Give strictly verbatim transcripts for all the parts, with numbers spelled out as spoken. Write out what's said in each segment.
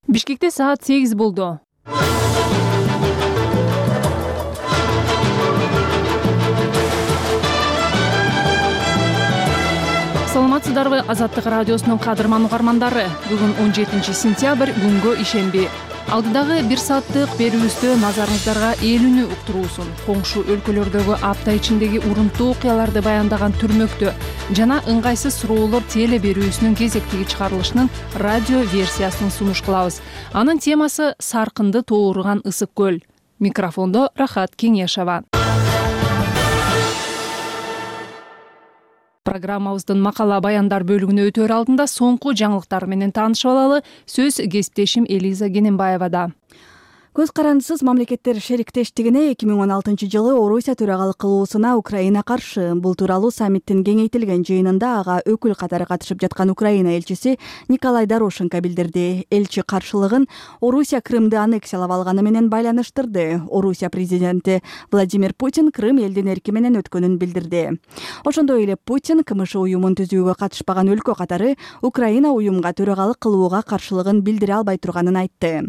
Бишкекте саат сегиз болду. Саламатсыздарбы, Азаттык радиосунун кадырман угармандары. Бүгүн он жетинчи сентябрь, күнгө ишемби. Алдыдагы бир сааттык берүүбүздө назарыңыздарга элүүнү уктуруусун, коңшу өлкөлөрдөгү апта ичиндеги урунттуу окуяларды баяндаган түрмөктө жана ыңгайсыз суроолор теле берүүсүнүн кезектеги чыгарылышынын радио версиясын сунуш кылабыз. Анын темасы саркынды тооруган ысык көл. Микрофондо Рахат Кеңешова. Программабыздын макала баяндар бөлүгүнө өтөр алдында соңку жаңылыктар менен таанышып алалы. Сөз кесиптешим Элиза Кененбаевада. Көз карандысыз мамлекеттер шериктештигине эки миң он алтынчы жылы Орусия төрагалык кылуусуна Украина каршы. Бул тууралуу саммиттин кеңейтилген жыйынында ага өкүл катары катышып жаткан Украина элчиси Николай Дорошенко билдирди. Элчи каршылыгын Орусия Крымды аннексиялап алганы менен байланыштырды. Орусия президенти Владимир Путин Крым элдин эрки менен өткөнүн билдирди. Ошондой эле Путин КМШ уюмун түзүүгө катышпаган өлкө катары Украина уюмга төрагалык кылууга каршылыгын билдире албай турганын айтты.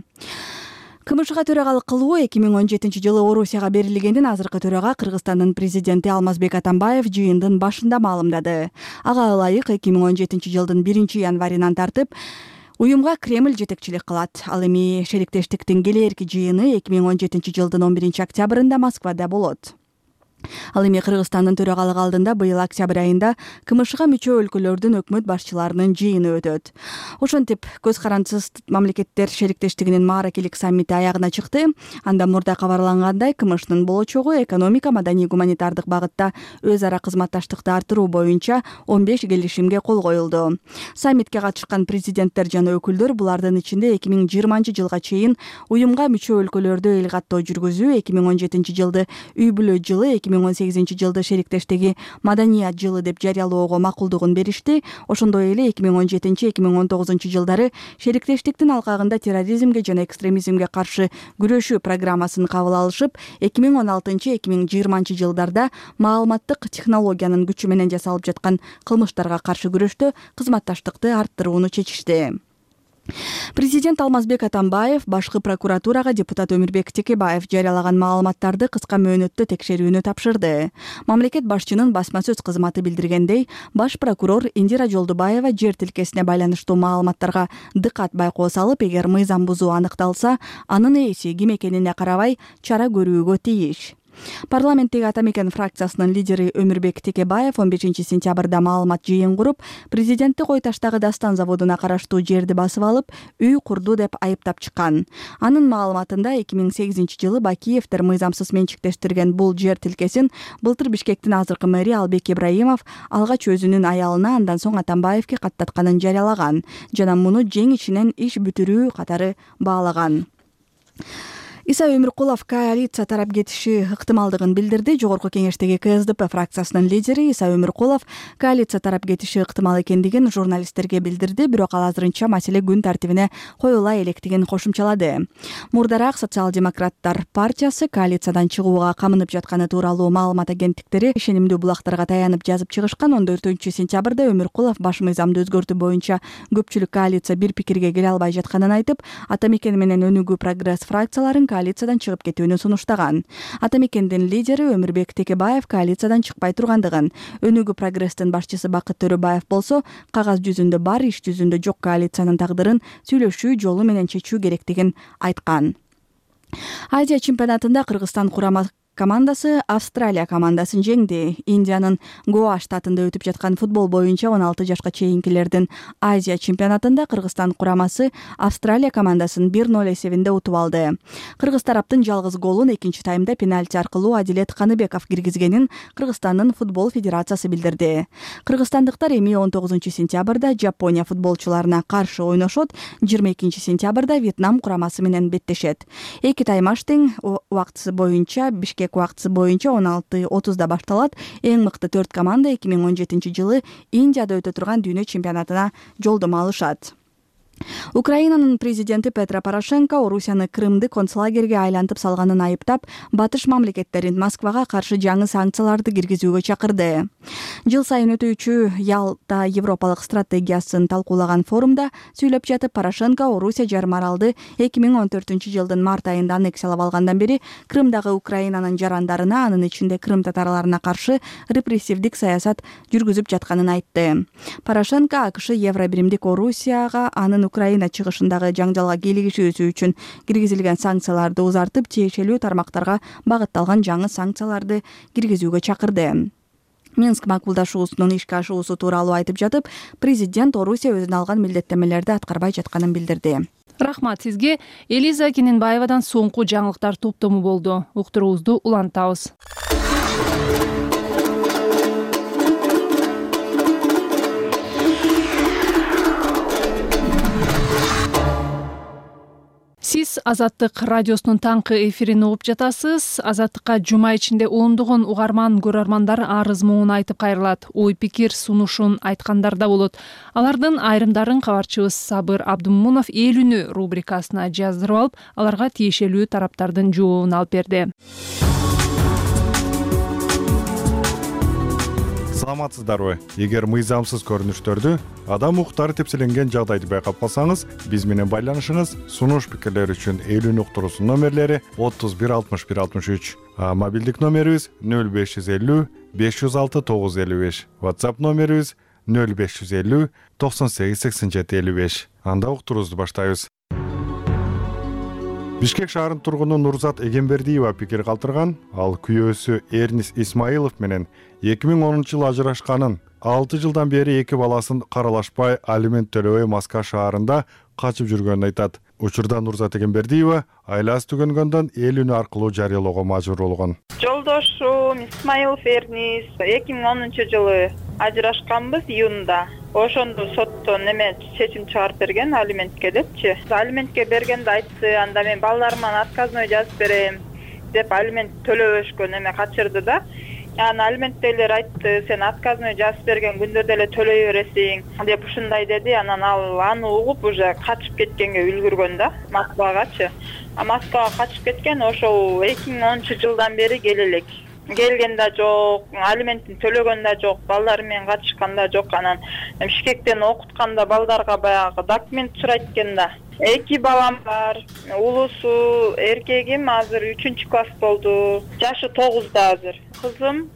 КМШга төрагалык кылуу эки миң он жетинчи жылы Орусияга берилгенин азыркы төрага Кыргызстандын президенти Алмазбек Атамбаев жыйындын башында маалымдады. Ага ылайык эки миң он жетинчи жылдын биринчи январынан тартып уюмга Кремль жетекчилик кылат. Ал эми шериктештиктин келээрки жыйыны эки миң он жетинчи жылдын он биринчи октябрында Москвада болот. Ал эми Кыргызстандын төрагалыгы алдында быйыл октябрь айында КМШга мүчө өлкөлөрдүн өкмөт башчыларынын жыйыны өтөт. Ошентип көз карандысыз мамлекеттер шериктештигинин мааракелик саммити аягына чыкты. Анда мурда кабарлангандай КМШнын болочогу экономика, маданий, гуманитардык багытта өз ара кызматташтыкты арттыруу боюнча он беш келишимге кол коюлду. Саммитке катышкан президенттер жана өкүлдөр булардын ичинде эки миң жыйырманчы жылга чейин уюмга мүчө өлкөлөрдө эл каттоо жүргүзүү, эки миң он жетинчи жылды үй бүлө жылы, эки миң он сегизинчи жылды шериктештиги маданият жылы деп жарыялоого макулдугун беришти. Ошондой эле эки миң он жетинчи эки миң он тогузунчу жылдары шериктештиктин алкагында терроризмге жана экстремизмге каршы күрөшүү программасын кабыл алышып, эки миң он алтынчы эки миң жыйырманчы жылдарда маалыматтык технологиянын күчү менен жасалып жаткан кылмыштарга каршы күрөштө кызматташтыкты арттырууну чечишти. Президент Алмазбек Атамбаев башкы прокуратурага депутат Өмүрбек Текебаев жарыялаган маалыматтарды кыска мөөнөттө текшерүүнү тапшырды. Мамлекет башчынын басма сөз кызматы билдиргендей, баш прокурор Индира Жолдубаева жер тилкесине байланыштуу маалыматтарга дыкат байкоо салып, эгер мыйзам бузуу аныкталса, анын ээси ким экенине карабай чара көрүүгө тийиш. Парламенттеги Ата Мекен фракциясынын лидери Өмүрбек Текебаев он бешинчи сентябрда маалымат жыйын куруп, президентти Кой Таштагы Дастан заводуна караштуу жерди басып алып, үй курду деп айыптап чыккан. Анын маалыматында эки миң сегизинчи жылы Бакиевдер мыйзамсыз менчиктештирген бул жер тилкесин былтыр Бишкектин азыркы мэри Албек Ибраимов алгач өзүнүн аялына, андан соң Атамбаевге каттатканын жарыялаган жана муну жеңишинен иш бүтүрүү катары баалаган. Иса Өмүркулов коалиция тарап кетиши ыктымалдыгын билдирди. Жогорку кеңештеги КСДП фракциясынын лидери Иса Өмүркулов коалиция тарап кетиши ыктымал экендигин журналисттерге билдирди, бирок ал азырынча маселе күн тартибине коюла электигин кошумчалады. Мурдараак Социал-демократтар партиясы коалициядан чыгууга камынып жатканы тууралуу маалымат агенттиктери ишенимдүү булактарга таянып жазып чыгышкан. он төртүнчү сентябрда Өмүркулов баш мыйзамды өзгөртүү боюнча көпчүлүк коалиция бир пикирге келе албай жатканын айтып, Ата Мекен менен Өнүгүү прогресс фракцияларын коалициядан чыгып кетүүнү сунуштаган. Ата Мекендин лидери Өмүрбек Текебаев коалициядан чыкпай тургандыгын, Өнүгүү прогресстин башчысы Бакыт Төрөбаев болсо кагаз жүзүндө бар, иш жүзүндө жок коалициянын тагдырын сүйлөшүү жолу менен чечүү керектигин айткан. Азия чемпионатында Кыргызстан курама командасы Австралия командасын жеңди. Индиянын Гоа штатында өтүп жаткан футбол боюнча он алты жашка чейинкилердин Азия чемпионатында Кыргызстан курамасы Австралия командасын бир ноль эсебинде утуп алды. Кыргыз тараптын жалгыз голун экинчи таймда пенальти аркылуу Адилет Каныбеков киргизгенин Кыргызстандын футбол федерациясы билдирди. Кыргызстандыктар эми он тогузунчу сентябрда Жапония футболчуларына каршы ойношот, жыйырма экинчи сентябрда Вьетнам курамасы менен беттешет. Эки таймаш тең убактысы боюнча Бишкек убактысы боюнча он алты отузда башталат. Эң мыкты төрт команда эки миң он жетинчи жылы Индияда өтө турган дүйнө чемпионатына жолдомо алышат. Украинанын президенти Петро Порошенко Орусияны Крымды концлагерге айлантып салганын айыптап, батыш мамлекеттерин Москвага каршы жаңы санкцияларды киргизүүгө чакырды. Жыл сайын өтүүчү Ялта Европалык стратегиясын талкуулаган форумда сүйлөп жатып, Порошенко Орусия жарым аралды эки миң он төртүнчү жылдын март айында аннексиялап алгандан бери Крымдагы Украинанын жарандарына, анын ичинде Крым татарларына каршы репрессивдик саясат жүргүзүп жатканын айтты. Порошенко АКШ Евробиримдик Орусияга анын Украина чыгышындагы жаңжалга кийлигишүүсү үчүн киргизилген санкцияларды узартып, тиешелүү тармактарга багытталган жаңы санкцияларды киргизүүгө чакырды. Минск макулдашуусунун ишке ашуусу тууралуу айтып жатып, президент Орусия өзүнө алган милдеттемелерди аткарбай жатканын билдирди. Рахмат сизге. Элиза Кененбаевадан соңку жаңылыктар топтому болду. Уктуруубузду улантабыз. Сиз Азаттык радиосунун таңкы эфирин угуп жатасыз. Азаттыкка жума ичинде ондогон угарман көрөрмандар арыз муун айтып кайрылат. Ой пикир сунушун айткандар да болот. Алардын айрымдарын кабарчыбыз Сабыр Абдумунов эл үнү рубрикасына жаздырып алып, аларга тиешелүү тараптардын жообун алып берди. Саламатсыздарбы? Эгер мыйзамсыз көрүнүштөрдү, адам укуктары тепселенген жагдайды байкап калсаңыз, биз менен байланышыңыз. Сунуш пикирлер үчүн эл үнү уктуруусунун номерлери отуз бир алтымыш бир алтымыш үч, а мобилдик номерибиз нөл беш жүз элүү беш жүз алты тогуз жүз элүү беш, WhatsApp номерибиз нөл беш жүз элүү токсон сегиз сексен жети элүү беш. Анда уктуруубузду баштайбыз. Бишкек шаарынын тургуну Нурзат Эгембердиева пикир калтырган. Ал күйөөсү Эрнис Исмаилов менен эки миң онунчу жылы ажырашканын, алты жылдан бери эки баласын каралашпай, алимент төлөбөй Москва шаарында качып жүргөнүн айтат. Учурда Нурзат Эгембердиева айласы түгөнгөндөн эл үнү аркылуу жарыялоого мажбур болгон. Жолдошум Исмаилов Эрнис эки миң онунчу жылы ажырашканбыз июнда. Ошондо соттон неме чечим чыгарып берген, алиментке депчи. Алиментке бергенде айтты, анда мен балдарыман отказной жазып берем деп алимент төлөбөшкө неме качырды да. Аны алименттегилер айтты, сен отказной жазып берген күндө деле төлөй бересиң деп ушундай деди. Анан ал аны угуп уже качып кеткенге үлгүргөн да, Москвагачы. А Москвага качып кеткен ошол эки миң онунчу жылдан бери келе элек. Келген да жок, алиментин төлөгөн да жок, балдары менен катышкан да жок. Анан Бишкектен окутканда балдарга баягы документ сурайт экен да. Эки балам бар. Улусу эркегим азыр үчүнчү класс болду. Жашы тогузда азыр. Кызым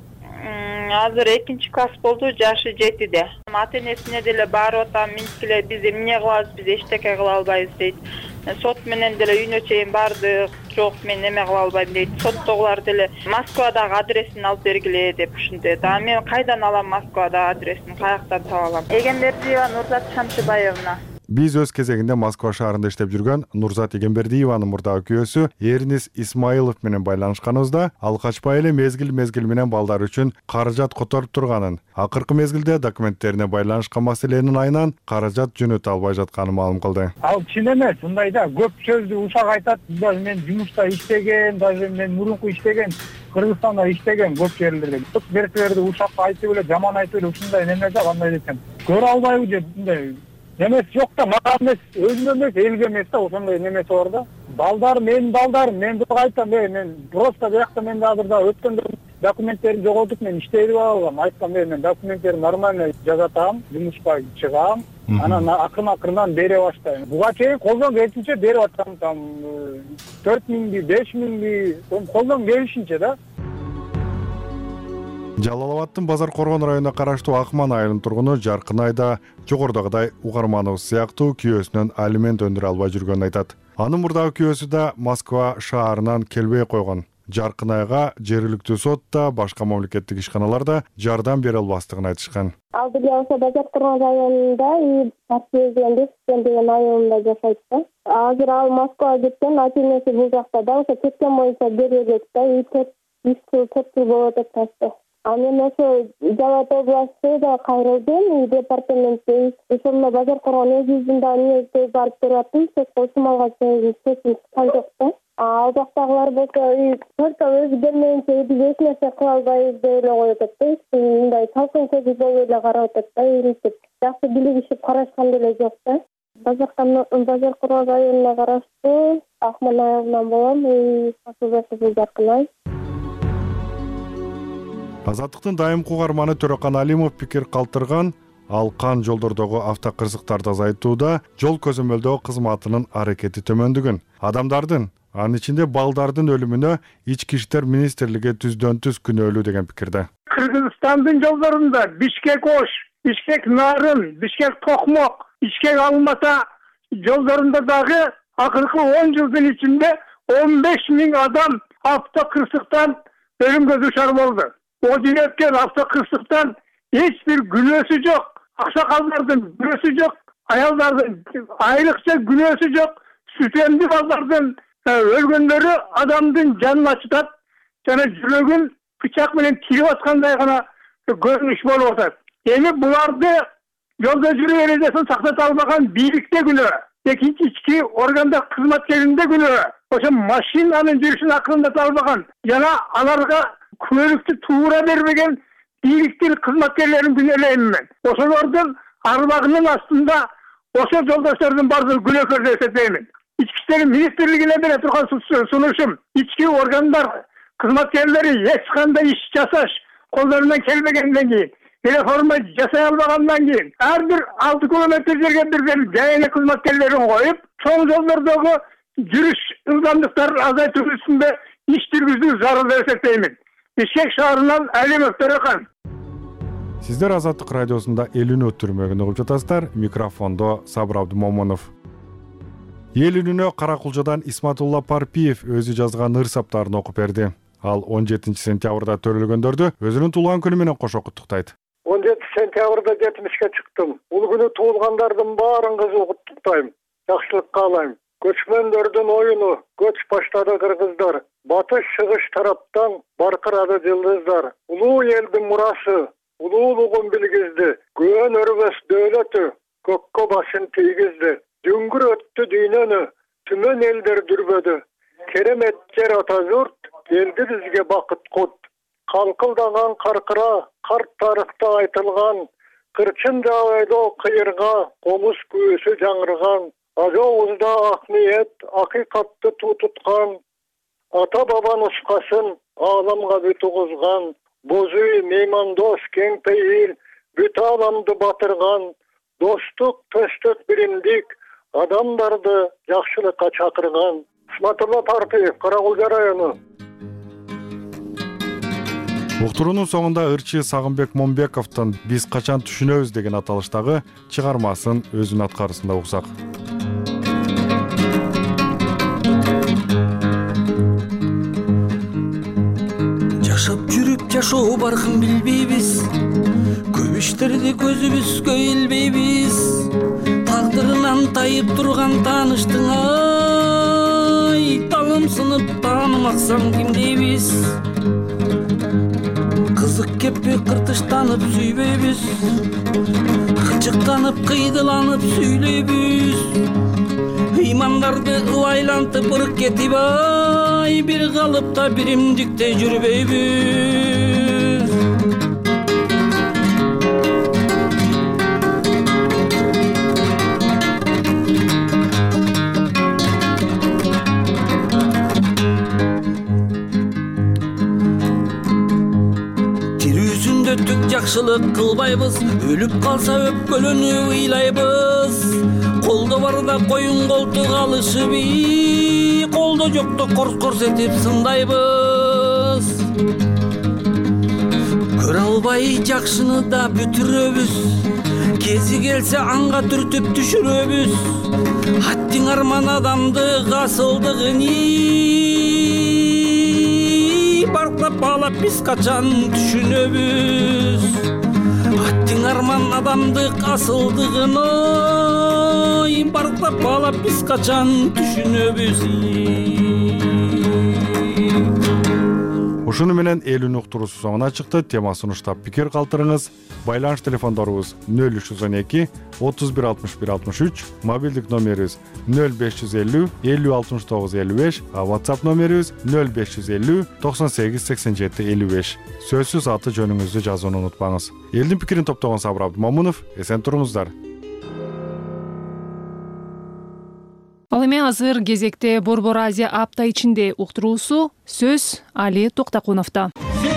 азыр экинчи класс болду, жашы жетиде. Ата энесине деле барып атам, минткиле биз эмне кылабыз, биз эчтеке кыла албайбыз дейт. Сот менен деле үйүнө чейин бардык, жок мен эме кыла албайм дейт. Соттогулар деле Москвадагы адресин алып бергиле деп ушундай. Да мен кайдан алам Москвадагы адресин, каяктан таба алам? Эгембердиева Нурзат Шамшыбаевна. Биз өз кезегинде Москва шаарында иштеп жүргөн Нурзат Эгембердиеванын мурдагы күйөөсү Эрнис Исмаилов менен байланышканыбызда, ал качпай эле мезгил-мезгил менен балдар үчүн каражат которуп турганын, акыркы мезгилде документтерине байланышкан маселенин айынан каражат жөнөтө албай жатканын маалым кылды. Ал чын эмес, мындай да көп сөздү ушак айтат. Даже мен жумушта иштеген, даже мен мурунку иштеген, Кыргызстанда иштеген көп жерлерде. Көп берселерди ушак айтып эле, жаман айтып эле ушундай неме да, кандай десем, көрө албайбы деп мындай немес жок да, мага эмес, өзүмө эмес, элге эмес да, ошондой немеси бар да. Балдар, менин балдарым, мен буга айтам, мен просто биякта мен азыр да өткөндө документтерди жоготуп, мен иштей албам. Айткам, мен документтерди нормально жазатам, жумушка чыгам, анан акырын-акырынан бере баштайм. Буга чейин колдон келишинче берип атам, там төрт миңби, беш миңби, колдон келишинче да. Жалал-Абадтын Базар Коргон районуна караштуу Акман айылынын тургуну Жаркын айда жогорудагыдай угарманыбыз сыяктуу күйөөсүнөн алимент өндүрө албай жүргөнүн айтат. Анын мурдагы күйөөсү да Москва шаарынан келбей койгон. Жаркын айга жергиликтүү сотта, башка мамлекеттик ишканалар да жардам бере албастыгын айтышкан. Ал деле ошо Базар Коргон районунда Башкирген деген айылында жашайт да. Азыр ал Москвага кеткен, ата энеси бул жакта да, ошо кеткен боюнча бере элек да, үч жыл төрт жыл болот деп айтты. А мен ошо Жалал областы да кайрылдым, департаментте. Ошондо Базар Коргон өзүндө эмне барып тураттым, сөз кылсам алга чейин чечим чыккан жок да. Ал жактагылар болсо только өзү келмейинче биз эч нерсе кыла албайбыз деп эле коюп атат да. Мындай салкын көзү болуп эле карап атат да, иритип. Жакшы билигишип карашкан деле жок да. Базар Курман районуна караштуу Акман айылынан болом. Сатуу Жаркынай. Азаттыктын дайымкы угарманы Төрөкан Алимов пикир калтырган. Ал кан жолдордогу автокырсыктарды азайтууда жол көзөмөлдөө кызматынын аракети төмөндүгүн. Адамдардын, анын ичинде балдардын өлүмүнө Ички иштер министрлиги түздөн түз күнөөлүү деген пикирде. Кыргызстандын жолдорунда Бишкек-Ош, Бишкек-Нарын, Бишкек-Токмок, Ичкек-Алмата жолдорунда дагы акыркы он жылдын ичинде он беш миң адам автокырсыктан өлүмгө дуушар болду. О жөнөткөн автокырсыктан эч бир күнөөсү жок, аксакалдардын күнөөсү жок, аялдардын айрыкча күнөөсү жок, сүтемди балдардын өлгөндөрү адамдын жанын ачытат жана жүрөгүн бычак менен тирип аткандай гана көрүнүш болуп атат. Эми буларды жолдо жүрүү эрежесин сактата албаган бийликте күнөө, экинчи ички органдар кызматкеринде күнөө, ошо машинанын жүрүшүн акырындата албаган жана аларга күнөөлүктү туура бербеген бийликтин кызматкерлерин күнөөлөйм мен. Ошолордун арбагынын астында ошол жолдоштордун баардыгы күнөөкөр деп эсептеймин. Ички иштер министрлигине бере турган сунушум, ички органдар кызматкерлери эч кандай иш жасаш колдорунан келбегенден кийин, реформа жасай албагандан кийин, ар бир алты километр жерге бир жайына кызматкерлерин коюп, чоң жолдордогу жүрүш ылдамдыктарын азайтуу үстүндө иш жүргүзүү зарыл деп эсептеймин. Бишкек шаарынан Алимов Төрөкан. Сиздер Азаттык радиосунда элүүнү түрмөгүн угуп жатасыздар. Микрофондо Сабыр Абдумомунов. Эл үнүнө Каракулжадан Исматулла Парпиев өзү жазган ыр саптарын окуп берди. Ал он жетинчи сентябрда төрөлгөндөрдү өзүнүн туулган күнү менен кошо куттуктайт. он жетинчи сентябрда жетимишке чыктым. Бул күнү туулгандардын баарын кызуу куттуктайм. Жакшылык каалайм. Көчмөндөрдүн оюну көч баштады кыргыздар. Батыш чыгыш тараптан баркырады жылдыздар. Улуу элдин мурасы, улуулугун билгизди. Көөн өрбөс дөөлөтү көккө башын тийгизди. Дүңгүр өттү дүйнөнү, түмөн элдер дүрбөдү. Керемет жер ата журт, элди бизге бакыт кут. Калкылдаган каркыра, карт тарыхта айтылган, кырчын жабайдоо кыйырга, комуз күүсү жаңырган. Ажоозда ак ниет, акыйкатты туу туткан, ата баба нускасын ааламга бүт угузган, бозүй меймандос кең пейил, бүт ааламды батырган, достук, төстөк, биримдик, адамдарды жакшылыкка чакырган. Исматулла Парпиев, Каракулжа району. Уктуруунун соңунда ырчы Сагынбек Момбековдун «Биз качан түшүнөбүз» деген аталыштагы чыгармасын өзүнүн аткарысында уксак. Жашап жүрүп жашоо баркын билбейбиз, көп иштерди көзүбүзгө илбейбиз. Тагдырынан тайып турган тааныштың ай, таалымсынып таанымаксам ким дейбиз. Кызык кеппи кыртыштанып сүйбөйбүз, кычыктанып кыйдыланып сүйлөйбүз. Ыймандарды ылайлантып ырк кетип ай, бир калыпта биримдикте жүрбөйбүз. Тирүүсүндө түк жакшылык кылбайбыз, өлүп калса өпкөлөнүп ыйлайбыз. Колдо барда коюн колтук алышыбы, колдо жокто корс-корс этип сындайбыз. Көрө албай жакшыны да бүтүрөбүз, кези келсе анга түртүп түшүрөбүз. Аттиң арман адамды асылдыгын барклап баалап биз качан түшүнөбүз. Аттиң арман адамдык асылдыгын барклап баалап биз качан түшүнөбүз. Ушуну менен элүүнү уктуруусу соңуна чыкты. Тема сунуштап пикир калтырыңыз. Байланыш телефондорубуз нөл үч жүз он эки отуз бир алтымыш бир алтымыш үч, мобилдик номерибиз нөл беш жүз элүү элүү алтымыш тогуз элүү беш, а WhatsApp номерибиз нөл беш жүз элүү токсон сегиз сексен жети элүү беш. Сөзсүз аты жөнүңүздү жазууну унутпаңыз. Элдин пикирин топтогон Сабыр Абдумомунов, эсен туруңуздар. Ал эми азыр кезекте Борбор Азия апта ичинде уктуруусу сөз Али Токтакуновдо.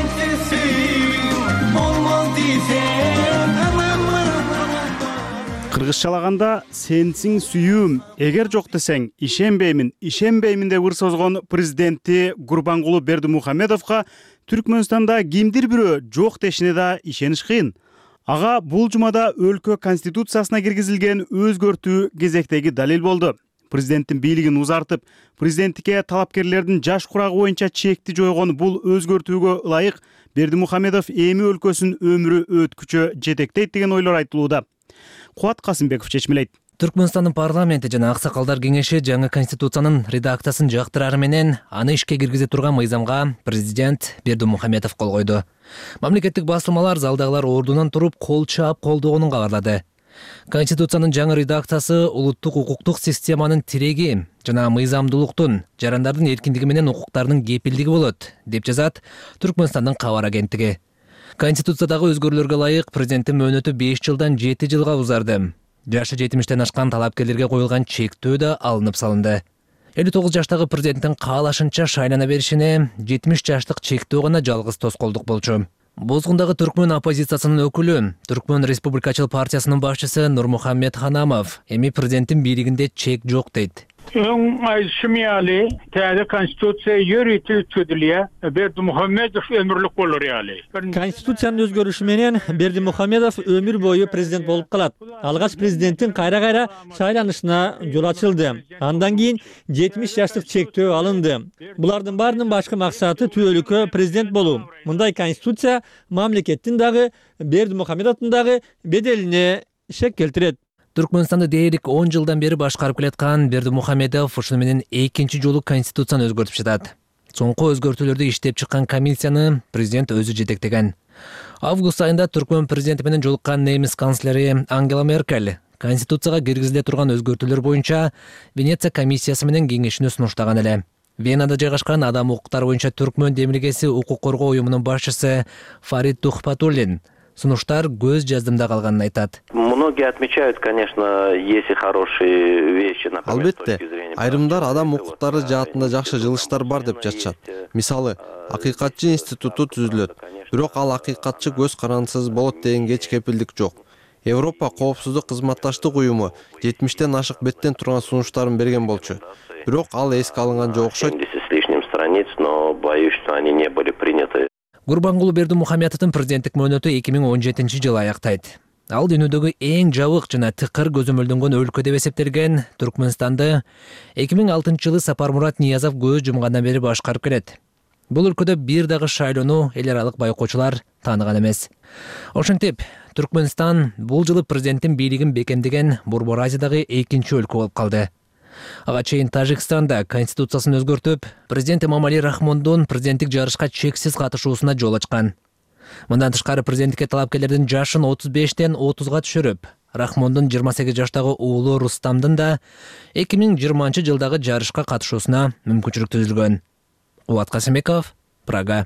Кыргызчалаганда сенсиң сүйүүм, эгер жок десең ишенбеймин, ишенбеймин деп ыр созгон президенти Гурбангулы Бердимухамедовго Түркмөнстанда кимдир бирөө жок дешине да ишениш кыйын. Ага бул жумада өлкө конституциясына киргизилген өзгөртүү кезектеги далил болду. Президенттин бийлигин узартып, президенттикке талапкерлердин жаш курагы боюнча чекти жойгон бул өзгөртүүгө ылайык Бердимухамедов эми өлкөсүн өмүрү өткүчө жетектейт деген ойлор айтылууда. Кубат Касымбеков чечмелейт. Түркмөнстандын парламенти жана аксакалдар кеңеши жаңы конституциянын редакциясын жактырары менен аны ишке киргизе турган мыйзамга президент Бердимухамедов кол койду. Мамлекеттик басылмалар залдагылар ордунан туруп кол чаап колдогонун кабарлады. Конституциянын жаңы редакциясы улуттук укуктук системанын тиреги жана мыйзамдуулуктун, жарандардын эркиндиги менен укуктарынын кепилдиги болот, деп жазат Түркмөнстандын кабар агенттиги. Конституциядагы өзгөрүүлөргө ылайык президенттин мөөнөтү беш жылдан жети жылга узарды. Жашы жетимиштен ашкан талапкерлерге коюлган чектөө да алынып салынды. элүү тогуз жаштагы президенттин каалашынча шайлана беришине жетимиш жаштык чектөө гана жалгыз тоскоолдук болчу. Бозгундагы Түркмөн оппозициясынын өкүлү, Түркмөн Республикачыл партиясынын башчысы Нурмухаммед Ханамов эми президенттин бийлигинде чек жок дейт. Ön aýşymyaly täze konstitusiýa ýöretip ötüdilýär. Berdimuhamedov ömürlük bolar ýaly. Konstitusiýanyň özgörüşi menen Berdimuhamedov ömür boyu prezident bolup kalat. Algaç prezidentin kayra-kayra şaýlanyşyna ýol açyldy. Andan keyin жетимиш жаштык чектөө алынды. Булардын barynын başka maksatı tüölükö prezident bolup. Мындай konstitusiýa mamlekettin dagı Berdimuhamedowдун dagы bedeline şek keltiret. Түркмөнстанды дээрлик он жылдан бери башкарып келаткан Бердимухамедов ушуну менен экинчи жолу конституцияны өзгөртүп жатат. Соңку өзгөртүүлөрдү иштеп чыккан комиссияны президент өзү жетектеген. Август айында Түркмөн президенти менен жолуккан немис канцлери Ангела Меркель конституцияга киргизиле турган өзгөртүүлөр боюнча Венеция комиссиясы менен кеңешини сунуштаган эле. Венада жайгашкан адам укуктары боюнча Түркмөн демилгеси укук коргоо уюмунун башчысы Фарид Тухпатуллин сунуштар көз жаздымда калганын айтат. Многие отмечают, конечно, есть и хорошие вещи. Албетте, айрымдар адам укуктары жаатында жакшы жылыштар бар деп жатышат. Мисалы, акыйкатчы институту түзүлөт. Бирок ал акыйкатчы көз карандысыз болот дегенге эч кепилдик жок. Европа коопсуздук кызматташтык уюму жетимиштен ашык беттен турган сунуштарын берген болчу. Бирок ал эске алынган жок окшойт. семьдесят с лишним страниц, но боюсь, что они не были приняты. Гурбангулы Бердимухамедовдун президенттик мөөнөтү эки миң он жетинчи жылы аяктайт. Ал дүйнөдөгү эң жабык жана тыкыр көзөмөлдөнгөн өлкө деп эсептелген Түркмөнстанды эки миң алтынчы жылы Сапармурат Ниязов көз жумгандан бери башкарып келет. Бул өлкөдө бир дагы шайлоону эл аралык байкоочулар тааныган эмес. Ошентип, Түркмөнстан бул жылы президенттин бийлигин бекемдеген Борбор Азиядагы экинчи өлкө болуп калды. Ага чейин Тажикстанда конституциясын өзгөртүп, президент Эмомали Рахмондун президенттик жарышка чексиз катышуусуна жол ачкан. Мындан тышкары президенттикке талапкерлердин жашын отуз бештен отузга түшүрүп, Рахмондун жыйырма сегиз жаштагы уулу Рустамдын да эки миң жыйырманчы жылдагы жарышка катышуусуна мүмкүнчүлүк түзүлгөн. Кубат Касымбеков, Прага.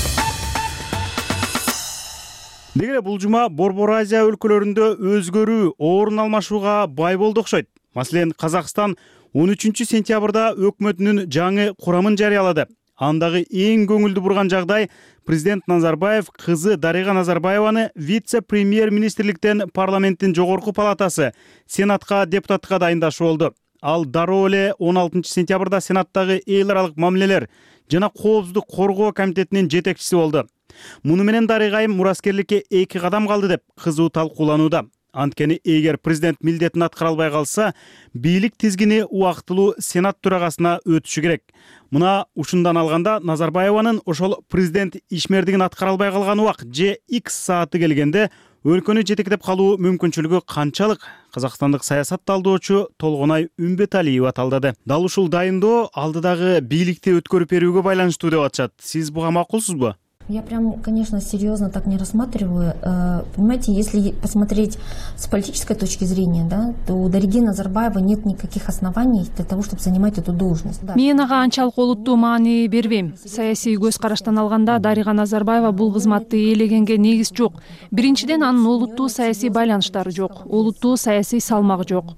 Дегеле бул жума Борбор Азия өлкөлөрүндө өзгөрүү, орун алмашууга бай болду окшойт. Маселен, Казакстан он үчүнчү сентябрда өкмөтүнүн жаңы курамын жарыялады. Андагы эң көңүлдүү бурган жагдай президент Назарбаев кызы Дарига Назарбаеваны вице-премьер-министрликтен парламенттин жогорку палатасы Сенатка депутатка дайындашы болду. Ал дароо эле он алтынчы сентябрда Сенаттагы эл аралык мамилелер жана коопсуздук коргоо комитетинин жетекчиси болду. Муну менен Даригайым мураскерликке эки кадам калды деп кызуу талкууланууда. Анткени эгер президент милдетин аткара албай калса, бийлик тизгини убактылуу Сенат төрагасына өтүшү керек. Мына ушундан алганда Назарбаеванын ошол президент ишмердигин аткара албай калган убак же X сааты келгенде өлкөнү жетектеп калуу мүмкүнчүлүгү канчалык? Казакстандык саясат талдоочу Толгонай Үмбеталиева талдады. Дал ушул дайындоо алдыдагы бийликти өткөрүп берүүгө байланыштуу деп атышат. Сиз буга макулсузбу? Я прям, конечно, серьезно так не рассматриваю. Понимаете, если посмотреть с политической точки зрения, да, то у Дариги Назарбаева нет никаких оснований для того, чтобы занимать эту должность. Мен ага анчалык олуттуу маани бербейм. Саясий көз караштан алганда Дарига Назарбаева бул кызматты ээлегенге негиз жок. Биринчиден, анын олуттуу саясий байланыштары жок, олуттуу саясий салмагы жок.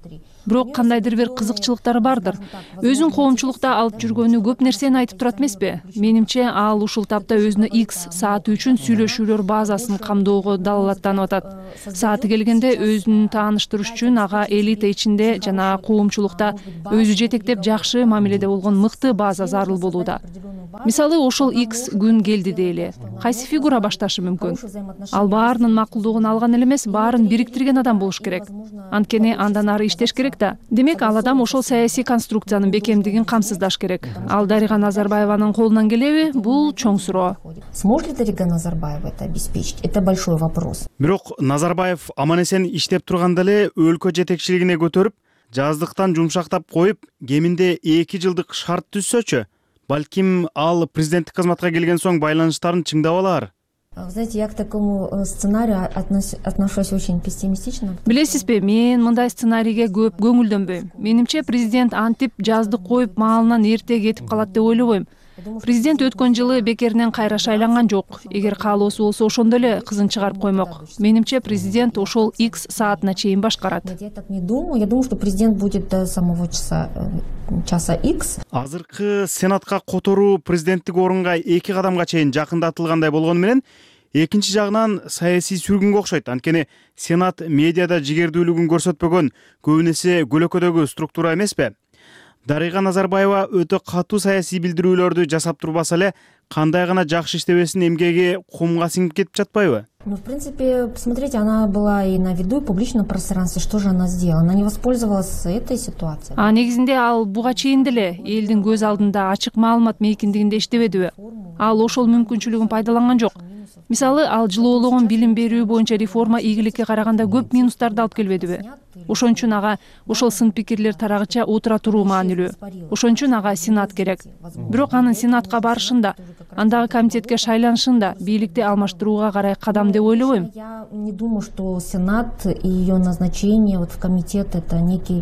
бирок кандайдыр бир кызыкчылыктары бардыр. Өзүн коомчулукта алып жүргөнү көп нерсени айтып турат эмеспи? Менимче ал ушул тапта өзүнө X сааты үчүн сүйлөшүүлөр базасын камдоого далалаттанып атат. Сааты келгенде өзүн тааныштырыш үчүн ага элита ичинде жана коомчулукта өзү жетектеп жакшы мамиледе болгон мыкты база зарыл болууда. Мисалы, ошол X күн келди дейли. Кайсы фигура башташы мүмкүн? Ал баарынын макулдугун алган эле эмес, баарын бириктирген адам болуш керек. Анткени андан ары иштеш керек да. Демек, ал адам ошол саясий конструкциянын бекемдигин камсыздаш керек. Ал Дарига Назарбаеванын колунан келеби? Бул чоң суроо. Сможет ли Дарига Назарбаева это обеспечить? Это большой вопрос. Бирок Назарбаев аман-эсен иштеп турганда эле өлкө жетекчилигине көтөрүп, жаздыктан жумшактап коюп, кеминде эки жылдык шарт түзсөчү, балким ал президенттик кызматка келген соң байланыштарын чыңдап алар. Вы знаете, я к такому сценарию отношусь очень пессимистично. Билесизби, мен мындай сценарийге көп көңүлдөнбөйм. Менимче президент антип жаздык коюп маалынан эрте кетип калат деп ойлобойм. Президент өткөн жылы бекеринен кайра шайланган жок. Эгер каалоосу болсо ошондо эле кызын чыгарып коймок. Менимче президент ошол X саатына чейин башкарат. Я так не думаю. Я думаю, что президент будет до самого часа часа X. Азыркы сенатка которуу президенттик орунга эки кадамга чейин жакындатылгандай болгону менен, экинчи жагынан саясий сүргүнгө окшойт. Анткени сенат медиада жигердүүлүгүн көрсөтпөгөн көбүн эсе көлөкөдөгү структура эмеспи? Дарига Назарбаева өтө катуу саясий билдирүүлөрдү жасап турбаса эле, кандай гана жакшы иштебесин эмгеги кумга сиңип кетип жатпайбы? Ну, в принципе, посмотрите, она была и на виду, и в публичном пространстве. Что же она сделала? Она не воспользовалась этой ситуацией. А негизинде ал буга чейин деле элдин көз алдында ачык маалымат мейкиндигинде иштебедиби? Ал ошол мүмкүнчүлүгүн пайдаланган жок. Мисалы, ал жылоологон билим берүү боюнча реформа ийгиликке караганда көп минустарды алып келбедиби? Ошон үчүн ага ошол сын пикирлер тарагыча отура туруу маанилүү. Ошон үчүн ага сенат керек. Бирок анын сенатка барышында, андагы комитетке шайланышында бийликти алмаштырууга карай кадам деп ойлобойм. Я не думаю, что сенат и ее назначение вот в комитет это некий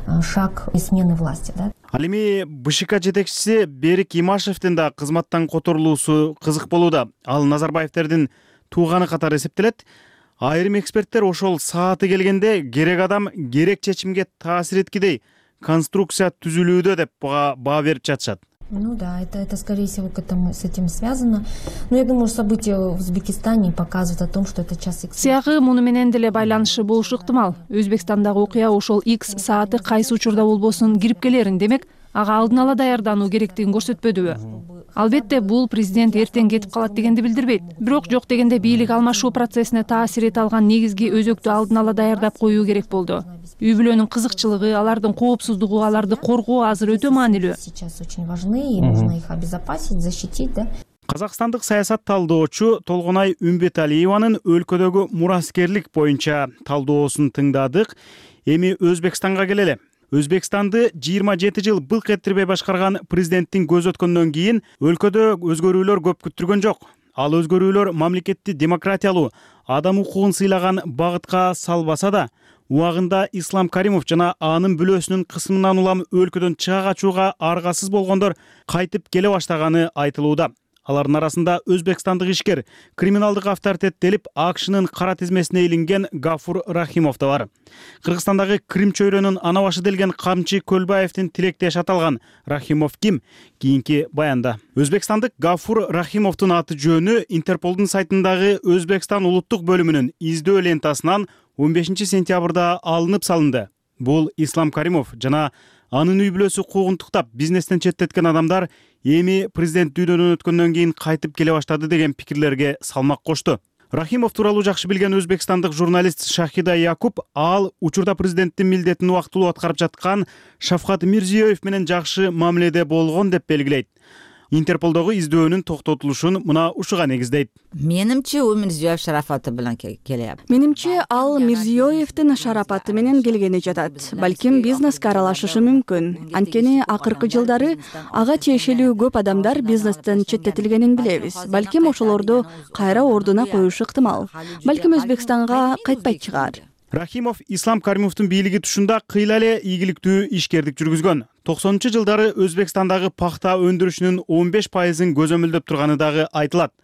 шаг смены власти, да? Ал эми БШК жетекчиси Берик Имашевдин да кызматтан которулуусу кызык болууда. Ал Назарбаевтердин тууганы катары эсептелет. Айрым эксперттер ошол сааты келгенде керек адам керек чечимге таасир эткидей конструкция түзүлүүдө деп баа берип жатышат. Ну да, это, это скорее всего к этому, с этим связано. Но я думаю, события в Узбекистане показывают о том, что это час X. Сиягы муну менен деле байланышы болушу ыктымал. Өзбекстандагы окуя ошол X сааты кайсы учурда болбосун кирип келерин, демек, ага алдын ала даярдануу керектигин көрсөтпөдүбү? Албетте, бул президент эртең кетип калат дегенди билдирбейт. Бирок жок дегенде бийлик алмашуу процессине таасир эте алган негизги өзөктү алдын ала даярдап коюу керек болду. Үй бүлөнүн кызыкчылыгы, алардын коопсуздугу, аларды коргоо азыр өтө маанилүү. Сейчас очень важны, и нужно их обезопасить, защитить, да? Казакстандык саясат талдоочу Толгонай Үмбеталиеванын өлкөдөгү мураскерлик боюнча талдоосун тыңдадык. Эми Өзбекстанга келели. Өзбекстанды жыйырма жети жыл былк этирбей башкарган президенттин көз өткөндөн кийин өлкөдө өзгөрүүлөр көп күттүргөн жок. Ал өзгөрүүлөр мамлекетти демократиялуу, адам укугун сыйлаган багытка салбаса да, убагында Ислам Каримов жана анын бүлөсүнүн кысымынан улам өлкөдөн чыга качууга аргасыз болгондор кайтып келе баштаганы айтылууда. Алардын арасында өзбекстандык ишкер, криминалдык авторитеттелип, АКШнын кара тизмесине илинген Гафур Рахимов да бар. Кыргызстандагы Крим чөйрөнүн ана башы делген Камчы Көлбаевдин тилектеш аталган Рахимов ким? Кийинки баянда. Өзбекстандык Гафур Рахимовдун аты жөнү Интерполдун сайтындагы Өзбекстан улуттук бөлүмүнүн издөө лентасынан он бешинчи сентябрда алынып салынды. Бул Ислам Каримов жана анын үй бүлөсү куугунтуктап бизнестен четтеткен адамдар эми президент дүйнөдөн өткөндөн кийин кайтып келе баштады деген пикирлерге салмак кошту. Рахимов тууралуу жакшы билген өзбекстандык журналист Шахида Якуб ал учурда президенттин милдетин убактылуу аткарып жаткан Шавкат Мирзиёев менен жакшы мамиледе болгон деп белгилейт. Интерполдогу издөөнүн токтотулушун мына ушуга негиздейт. Менимче, у Мирзиёев шарафаты менен келет. Менимче, ал Мирзиёевдин шарапаты менен келгени жатат. Балким бизнеске аралашышы мүмкүн. Анткени акыркы жылдары ага тиешелүү көп адамдар бизнестен четтетилгенин билебиз. Балким ошолорду кайра ордуна коюшу ыктымал. Балким Өзбекстанга кайтпайт чыгар. Рахимов Ислам Каримовдун бийлиги тушунда кыйла эле ийгиликтүү ишкердик жүргүзгөн. токсонунчу жылдары Өзбекстандагы пахта өндүрүшүнүн он беш пайызын көзөмөлдөп турганы дагы айтылат.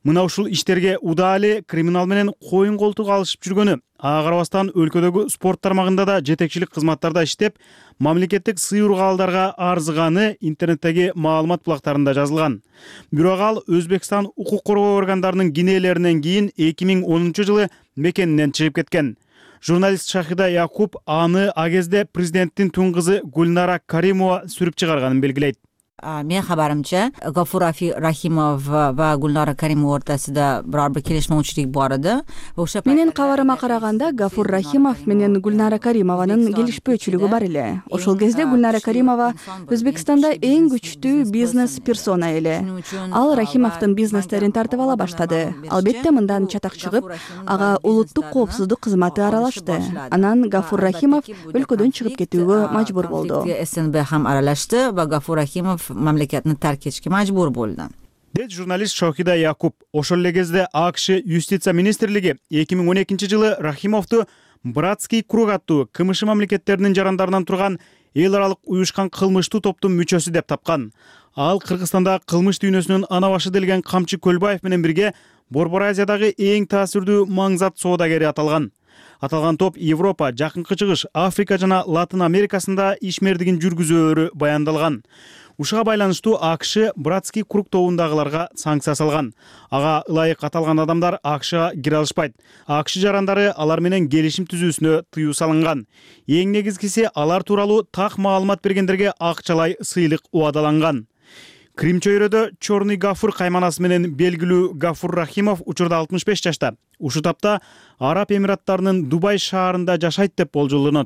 мына ушул иштерге удаа эле криминал менен коюн колтук алышып жүргөнү, ага карабастан өлкөдөгү спорт тармагында да жетекчилик кызматтарда иштеп, мамлекеттик сый ургаалдарга арзыганы интернеттеги маалымат булактарында жазылган. Бирок ал Өзбекстан укук коргоо органдарынын кинелеринен кийин эки миң онунчу жылы мекенинен чыгып кеткен. Журналист Шахида Якуб аны а кезде президенттин тун кызы Гульнара Каримова сүрүп чыгарганын белгилейт. Men xabarimcha G'afur Rahimov va Gulnora Karimova o'rtasida biror bir kelishmovchilik bor edi. Менин кабарыма караганда Гафур Рахимов менен Гульнара Каримованын келишпөөчүлүгү бар эле. Ошол кезде Гульнара Каримова Өзбекстанда эң күчтүү бизнес персона эле. Ал Рахимовдун бизнестерин тартып ала баштады. Албетте мындан чатак чыгып, ага улуттук коопсуздук кызматы аралашты. Анан Гафур Рахимов өлкөдөн чыгып кетүүгө мажбур болду. СНБ ham aralashdi va Гафур Рахимов mamlakatni tark etishga majbur bo'ldi. Дейт журналист Шохида Якуб. Ошол эле кезде АКШ юстиция министрлиги эки миң он экинчи жылы Рахимовду Братский круг аттуу КМШ мамлекеттеринин жарандарынан турган эл аралык уюшкан кылмыштуу топтун мүчөсү деп тапкан. Ал Кыргызстанда кылмыш дүйнөсүнүн ана башы делген Камчы Көлбаев менен бирге Борбор Азиядагы эң таасирдүү маңзат соодагери аталган. Аталган топ Европа, Жакынкы Чыгыш, Африка жана Латын Америкасында ишмердигин жүргүзөөрү баяндалган. Ушуга байланыштуу АКШ Братский круг тобундагыларга санкция салган. Ага ылайык аталган адамдар АКШга кире алышпайт. АКШ жарандары алар менен келишим түзүүсүнө тыюу салынган. Эң негизгиси алар тууралуу так маалымат бергендерге акчалай сыйлык убадаланган. Крим чөйрөдө Чорный Гафур кайманасы менен белгилүү Гафур Рахимов учурда алтымыш беш жашта. Ушу тапта Араб Эмираттарынын Дубай шаарында жашайт деп болжолдонот.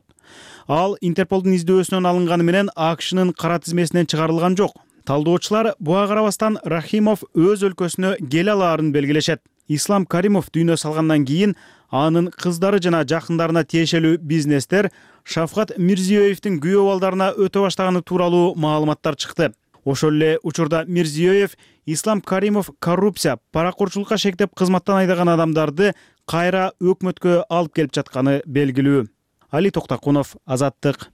Ал Интерполдун издөөсүнөн алынганы менен АКШнын кара тизмесинен чыгарылган жок. Талдоочулар буга карабастан Рахимов өз өлкөсүнө келе алаарын белгилешет. Ислам Каримов дүйнө салгандан кийин анын кыздары жана жакындарына тиешелүү бизнестер Шавкат Мирзиёевдин күйөө балдарына өтө баштаганы тууралуу маалыматтар чыкты. Ошол эле учурда Мирзиёев Ислам Каримов коррупция, паракорчулукка шектеп кызматтан айдаган адамдарды кайра өкмөткө алып келип жатканы белгилүү. Али Токтакунов, Азаттык.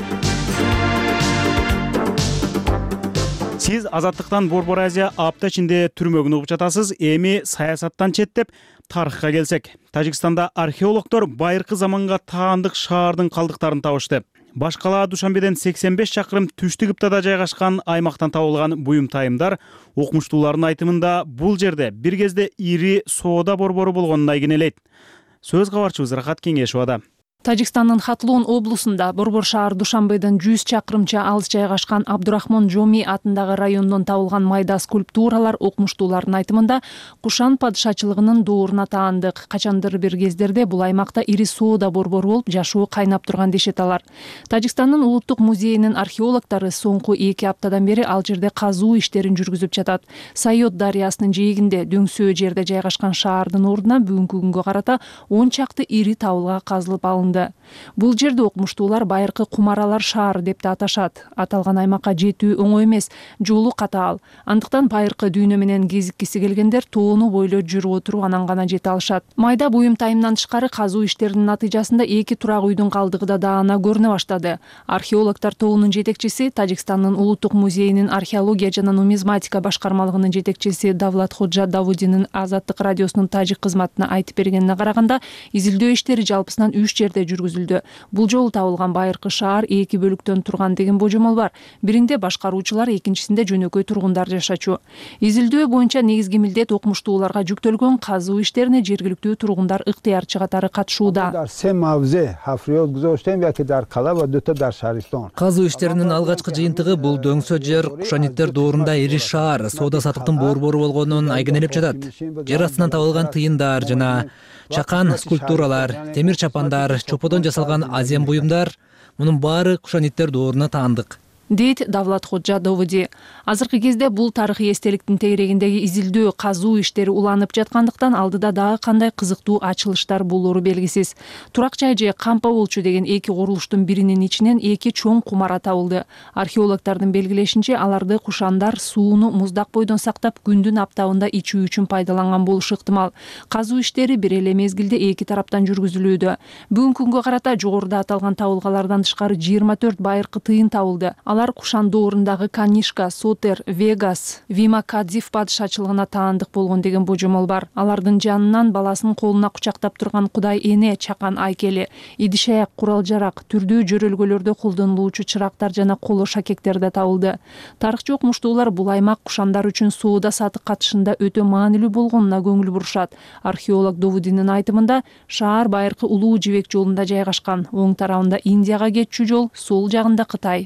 Сиз Азаттыктан Борбор Азия апта ичинде түрмөгүн угуп жатасыз. Эми саясаттан четтеп тарыхка келсек. Тажикстанда археологдор байыркы заманга таандык шаардын калдыктарын табышты. Баш калаа Душанбеден сексен беш чакырым түштүк ыптада жайгашкан аймактан табылган буюм тайымдар окумуштуулардын айтымында бул жерде бир кезде ири соода борбору болгонун айгинелейт. Сөз кабарчыбыз Рахат Кеңешова. Тажикстандын Хатлон облусунда Борбор шаар Душанбеден жүз чакырымча алыс жайгашкан Абдурахмон Жоми атындагы райондон табылган майда скульптуралар окумуштуулардын айтымында Кушан падышачылыгынын дооруна таандык. Качандыр бир кездерде бул аймакта ири соода борбору болуп жашоо кайнап турган дешет алар. Тажикстандын улуттук музейинин археологдору соңку эки аптадан бери ал жерде казуу иштерин жүргүзүп жатат. Сайот дарыясынын жээгинде дөңсөө жерде жайгашкан шаардын ордуна бүгүнкү күнгө карата он чакты ири табылга казылып алынды. Бул жерде окумуштуулар байыркы кумаралар шаары деп да аташат. Аталган аймакка жетүү оңой эмес, жолу катаал. Андыктан байыркы дүйнө менен кезиккиси келгендер тоону бойлой жүрүп отуруп анан гана жете алышат. Майда буюм тайымдан тышкары казуу иштеринин натыйжасында эки турак үйдүн калдыгы да даана көрүнө баштады. Археологдор тобунун жетекчиси, Тажикстандын улуттук музейинин археология жана нумизматика башкармалыгынын жетекчиси Давлат Ходжа Давудинин Азаттык радиосунун тажик кызматына айтып бергенине караганда, изилдөө иштери жалпысынан үч жерде жүргүзүлдү. Бул жолу табылган байыркы шаар эки бөлүктөн турган деген божомол бар. Биринде башкаруучулар, экинчисинде жөнөкөй тургундар жашачу. Изилдөө боюнча негизги милдет окумуштууларга жүктөлгөн казуу иштерине жергиликтүү тургундар ыктыярчы катары катышууда. Казуу иштеринин алгачкы жыйынтыгы бул дөңсө жер Кушаниттер доорунда ири шаар, соода саттыктын борбору болгонун айгинелеп жатат. Жер астынан табылган тыйындар жана чакан скульптуралар, темир чапандар, чоподон жасалган азем буюмдар, мунун баары Кушаниттер дооруна таандык. дейт Давлат Ходжа Давуди. Азыркы кезде бул тарыхый эстеликтин тегерегиндеги изилдөө, казуу иштери уланып жаткандыктан алдыда дагы кандай кызыктуу ачылыштар болору белгисиз. Турак жай же кампа болчу деген эки курулуштун биринин ичинен эки чоң кумара табылды. Археологдордун белгилешинче, аларды кушандар сууну муздак бойдон сактап күндүн аптабында ичүү үчүн пайдаланган болушу ыктымал. Казуу иштери бир эле мезгилде эки тараптан жүргүзүлүүдө. Бүгүнкү күнгө карата жогоруда аталган табылгалардан тышкары жыйырма төрт байыркы тыйын табылды. Алар Кушан доорундагы Канишка, Сотер, Вегас, Вима Кадзив падышачылыгына таандык болгон деген божомол бар. Алардын жанынан баласынын колуна кучактап турган Кудай эне, чакан айкели, идиш аяк, курал жарак, түрдүү жөрөлгөлөрдө колдонулуучу чырактар жана коло шакектер да табылды. Тарыхчы окумуштуулар бул аймак кушандар үчүн соода сатык катышында өтө маанилүү болгонуна көңүл бурушат. Археолог Довудинин айтымында шаар байыркы улуу жибек жолунда жайгашкан. Оң тарабында Индияга кетчү жол, сол жагында Кытай.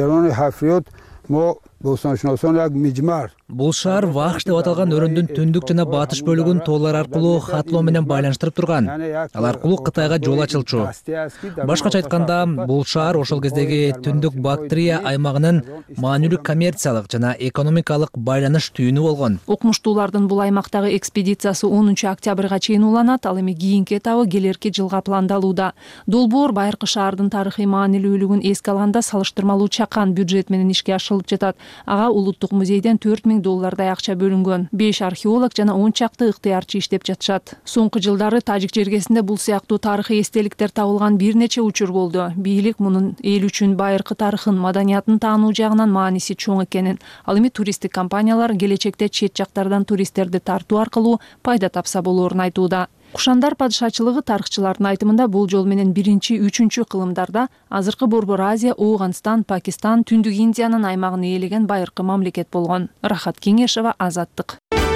Бул шаар Вахш деп аталган өрөндүн түндүк жана батыш бөлүгүн тоолор аркылуу хатлоо менен байланыштырып турган. Ал аркылуу Кытайга жол ачылчу. Башкача айтканда, бул шаар ошол кездеги түндүк Бактрия аймагынын маанилүү коммерциялык жана экономикалык байланыш түйүнү болгон. Окумуштуулардын бул аймактагы экспедициясы онунчу октябрга чейин уланат, ал эми кийинки этабы келерки жылга пландалууда. Долбоор байыркы шаардын тарыхый маанилүүлүгүн эске алганда салыштырмалуу чакан бюджет менен ишке ашырылып жатат. Ага улуттук музейден төрт миң доллардай акча бөлүнгөн. беш археолог жана он чакты ыктыярчы иштеп жатышат. Соңку жылдары Тажик жергесинде бул сыяктуу тарыхый эстеликтер табылган бир нече учур болду. Бийлик мунун эл үчүн байыркы тарыхын, маданиятын таануу жагынан мааниси чоң экенин, ал эми туристтик компаниялар келечекте чет жактардан туристтерди тартуу аркылуу пайда тапса болоорун айтууда. Кушандар падышачылыгы тарыхчылардын айтымында бул жол менен биринчи, үчүнчү кылымдарда азыркы Борбор Азия, Ооганстан, Пакистан, Түндүк Индиянын аймагын ээлеген байыркы мамлекет болгон. Рахат Кеңешева, Азаттык.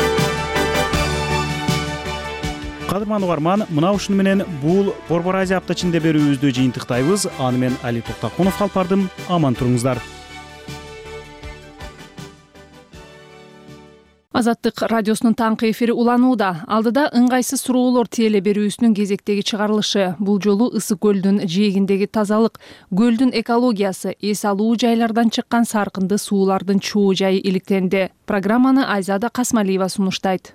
Кадырман угарман, мына ушуну менен бул Борбор Азия апта ичинде берүүбүздү жыйынтыктайбыз. Аны мен Али Токтакунов калп бардым. Аман туруңуздар. Азаттык радиосунун таңкы эфири уланууда. Алдыда ыңгайсыз суроолор теле берүүсүнүн кезектеги чыгарылышы. Бул жолу Ысык көлдүн жээгиндеги тазалык, көлдүн экологиясы, эс алуу жайлардан чыккан саркынды суулардын чоо жайы иликтенди. Программаны Айзада Касмалиева сунуштайт.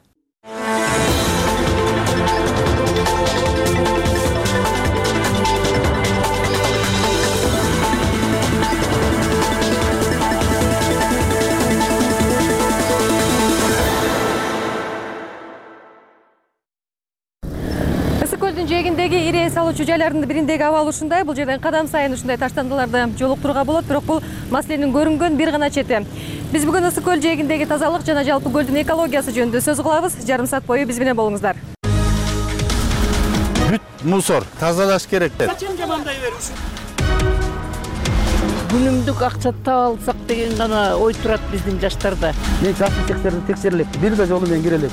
Жээгиндеги ири эс алуучу жайлардын бириндеги абал ушундай. Бул жерден кадам сайын ушундай таштандыларды жолуктурууга болот, бирок бул маселенин көрүнгөн бир гана чети. Биз бүгүн Ысык көл жээгиндеги тазалык жана жалпы көлдүн экологиясы жөнүндө сөз кылабыз. Жарым саат бою биз менен болуңуздар. Бүт мусор тазалаш керек деп. Качан жамандай бериши? Күнүмдүк акча таап алсак деген гана ой турат биздин жаштарда. Мен чакчы секторду текшерилет, бирге жолу менен кирелет.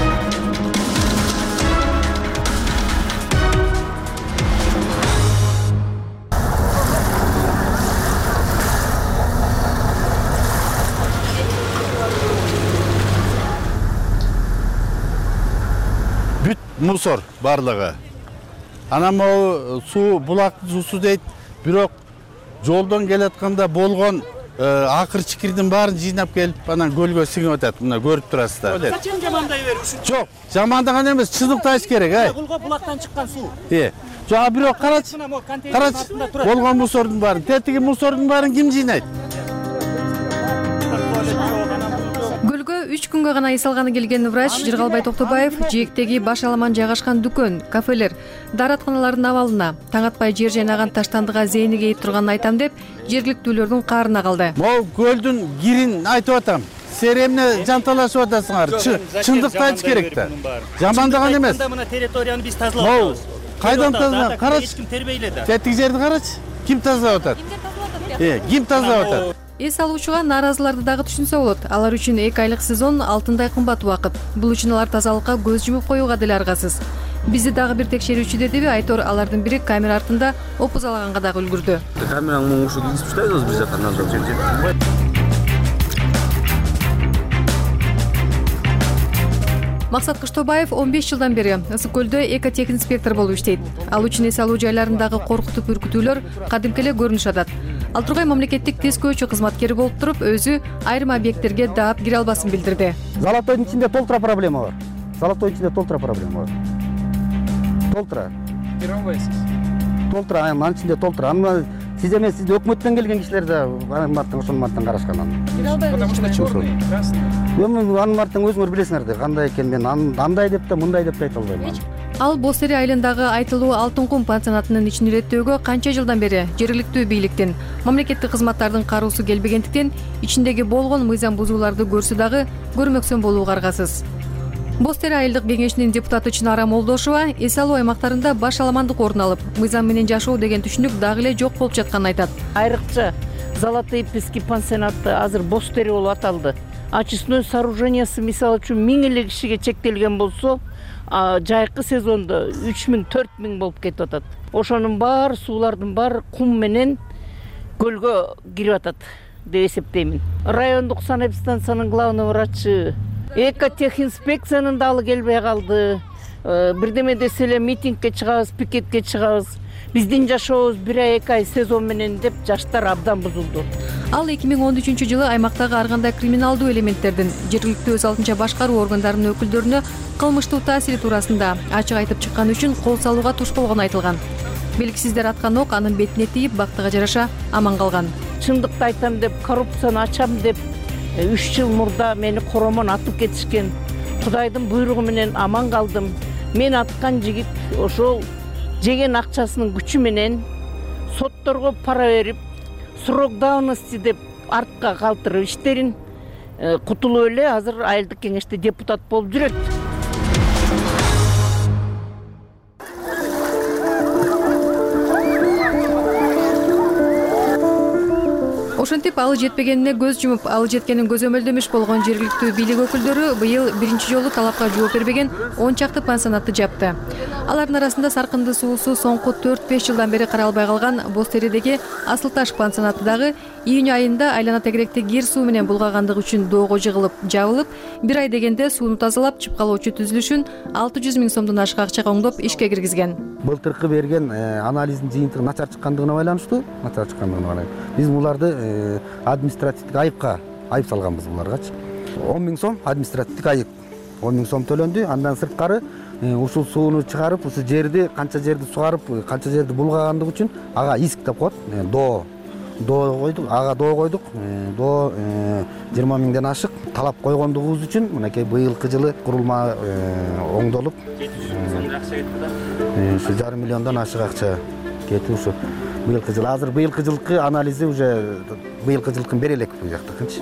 Мусор барлығы. Анам о суу булактын суусу дейт, бирок жолдон келатканда болгон акыр чикирдин баарын жыйнап келип анан көлгө сиңип атат. Мына көрүп турасыздар. Качан жамандай бериши? Жок, жамандаган эмес, чыныкташ керек, ай. Булга булактан чыккан суу. Э. Жок, бирок карачы. Карачы. Болгон мусордун баарын, тетиги мусордун баарын ким жыйнайт? үч күнгө гана эс алганы келген врач Жыргалбай Токтобаев жээктеги баш аламан жайгашкан дүкөн, кафелер, дааратканалардын абалына, таң атпай жер жайнаган таштандыга зээни кейип турганын айтам деп, жергиликтүүлөрдүн каарына калды. Могу көлдүн кирин айтып атам. Сер эмне жанталашып атасыңар? Чындыкты айтыш керек да. Жамандаган эмес. Мына территорияны биз тазалап атабыз. Кайдан тазалап? Карач. Эч ким тербейледи. Тетиги жерди карачы. Ким тазалап атат? Э, ким тазалап атат? Эс алуучуга нааразыларды дагы түшүнсө болот. Алар үчүн эки айлык сезон алтындай кымбат убакыт. Бул үчүн алар тазалыкка көз жумуп коюуга деле аргасыз. Бизди дагы бир текшерүүчү дедиби Айтор, алардын бири камера артында опуз алаганга дагы үлгүрдү. Камеранын ушу кийгизип таштайбыз биз жакка назар. Максат Кыштобаев он беш жылдан бери Ысык көлдө экотех инспектор болуп иштейт. Ал үчүн эс алуу жайларындагы коркутуп үркүтүүлөр кадимки эле көрүнүш атат. Ал тургай мамлекеттик тез көчү кызматкери болуп туруп, өзү айрым объекттерге даап кире албасын билдирди. Золотойдун ичинде толтура проблема бар. Золотойдун ичинде толтура проблема бар. Толтура. Кире албайсыз. Толтура, анын ичинде толтура. Аны сиз эмес, сиз өкмөттөн келген кишилер да анын мартын ошонун мартын карашкан аны. Кире албайбыз. Потому что чёрный, красный. Эми анын мартын өзүңөр билесиңер да, кандай экен, мен андай деп да, мындай деп да айта албайм. Ал Бостери айылындагы айтылуу Алтын кум пансионатынын ишин иреттөөгө канча жылдан бери жергиликтүү бийликтин, мамлекеттик кызматтардын кароосу келбегендиктен ичиндеги болгон мыйзам бузууларды көрсө дагы көрмөксөн болууга аргасыз. Бостери айылдык кеңешинин депутаты Чынара Молдошова эс алуу аймактарында баш аламандык орун алып, мыйзам менен жашоо деген түшүнүк дагы эле жок болуп жатканын айтат. Айрыкча Золотые пески пансионаты азыр Бостери болуп аталды. Очистной сооружениясы мисалы үчүн миң эле кишиге чектелген болсо, жайкы сезондо үч миң төрт миң болуп кетип атат. Ошонун баары суулардын баары кум менен көлгө кирип атат деп эсептеймин. Райондук санэпидстанциянын главный врачы, экотехинспекциянын далы келбей калды. Бирдеме десе эле митингке чыгабыз, пикетке чыгабыз. Биздин жашообуз бир ай эки ай сезон менен деп жаштар абдан бузулду. Ал эки миң он үчүнчү жылы аймактагы ар кандай криминалдуу элементтердин жергиликтүү өз алдынча башкаруу органдарынын өкүлдөрүнө кылмыштуу таасири туурасында ачык айтып чыкканы үчүн кол салууга туш болгону айтылган. Белгисиздер аткан ок анын бетине тийип бактыга жараша аман калган. Чындыкты айтам деп, коррупцияны ачам деп үч жыл мурда мени коромон атып кетишкен. Кудайдын буйругу менен аман калдым. Мен аткан жигит ошол жеген акчасынын күчү менен сотторго пара берип, срок давности деп артка калтырып иштерин кутулуп эле азыр айылдык кеңеште депутат болуп жүрөт. Ошентип алы жетпегенине көз жумуп, алы жеткенин көзөмөлдөмүш болгон жергиликтүү бийлик өкүлдөрү быйыл биринчи жолу талапка жооп бербеген он чакты пансионатты жапты. Алардын арасында Саркынды суусу соңку төрт беш жылдан бери каралбай калган Бостеридеги Асыл таш пансионаты дагы июнь айында айлана тегеректи кир суу менен булгагандыгы үчүн доого жыгылып, жабылып, бир ай дегенде сууну тазалап, чыпкалоочу түзүлүшүн алты жүз миң сомдон ашык акчага оңдоп ишке киргизген. Былтыркы берген анализдин жыйынтыгы начар чыккандыгына байланыштуу, начар чыккандыгына байланыштуу. Биз буларды административдик айыпка айып салганбыз буларгачы. он миң сом административдик айып. он миң сом төлөндү. Андан сырткары ушул сууну чыгарып, ушул жерди, канча жерди сугарып, канча жерди булгагандыгы үчүн ага иск деп коет. Доо доо койдук, ага доо койдук. Доо жыйырма миңден ашык талап койгондугубуз үчүн мынакей быйылкы жылы курулма оңдолуп ушу жарым миллиондон ашык акча кетип ушу быйылкы жылы. Азыр быйылкы жылкы анализи уже быйылкы жылкын бере элек бул жактыкынчы.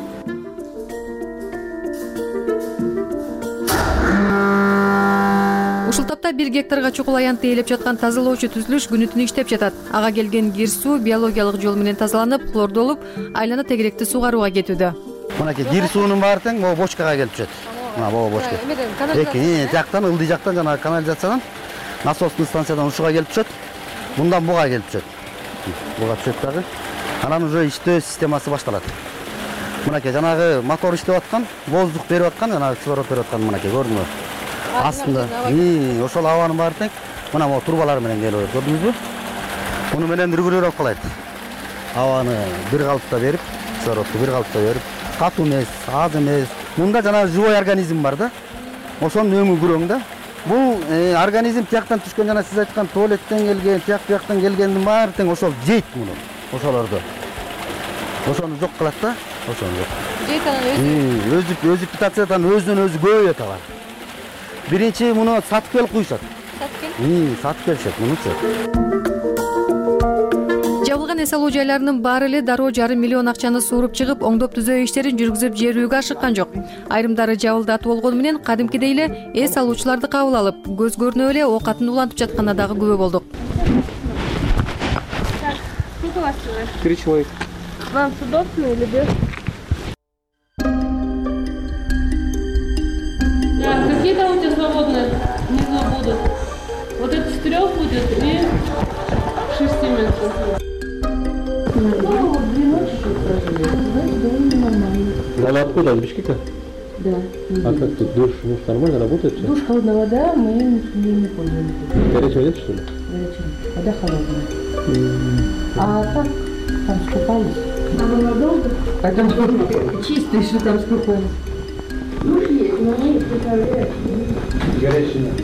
Ушул тапта бир гектарга чукул аянтты ээлеп жаткан тазалоочу түзүлүш күнү түнү иштеп жатат. Ага келген кир суу биологиялык жол менен тазаланып, хлордолуп, айлана тегеректи сугарууга кетүүдө. Мынакей кир суунун баары тең могу бочкага келип түшөт. Мына могу бочка. Эки жактан, ылдый жактан жана канализациядан, насостный станциядан ушуга келип түшөт. Мындан буга келип түшөт. Буга түшөт дагы. Анан уже иштөө системасы башталат. Мынакей жанагы мотор иштеп аткан, воздух берип аткан, жана кислород берип аткан мынакей көрдүңбү? Астында ошол абанын баары тең мына могу турбалар менен келип атат, көрдүңүзбү? Муну менен регулировать кылат. Абаны бир калыпта берип, кислородду бир калыпта берип, катуу эмес, аз эмес. Мында жана живой организм бар да. Ошонун өңү күрөң да. Бул организм тияктан түшкөн, жана сиз айткан туалеттен келген, тияк бияктан келгендин баары тең ошол жейт муну. Ошолорду. Ошону жок кылат да, ошону жок. Жейт анан өзү өзү питациядан өзүнөн өзү көбөйөт алар. Биринчи муну сатып келип куйушат. Сатып келип? Сатып келишет мунучу. Жабылган эс алуу жайларынын баары эле дароо жарым миллион акчаны сууруп чыгып, оңдоп түзөө иштерин жүргүзүп жиберүүгө ашыккан жок. Айрымдары жабылдатып болгону менен кадимкидей эле эс алуучуларды кабыл алып, көз көрүнө эле оокатын улантып жатканына дагы күбө болдук. Сколько вас человек? Три человека. Вам удобно или без? Какие там у тебя свободные внизу будут? Вот это четырех будет и шести месяцев. Ну, две ночи прожили. Знаете, довольно нормально. Она откуда? Из Бишкека? Да. А как тут душ, душ нормально работает все? Душ, холодная вода, мы не, не пользуемся. Горячего нет, что ли? Горячего. Вода холодная. Mm-hmm. А так, там скупались. А вы надолго? А там чистые, что там скупались. Душ есть, но не горячий. Горячий нет.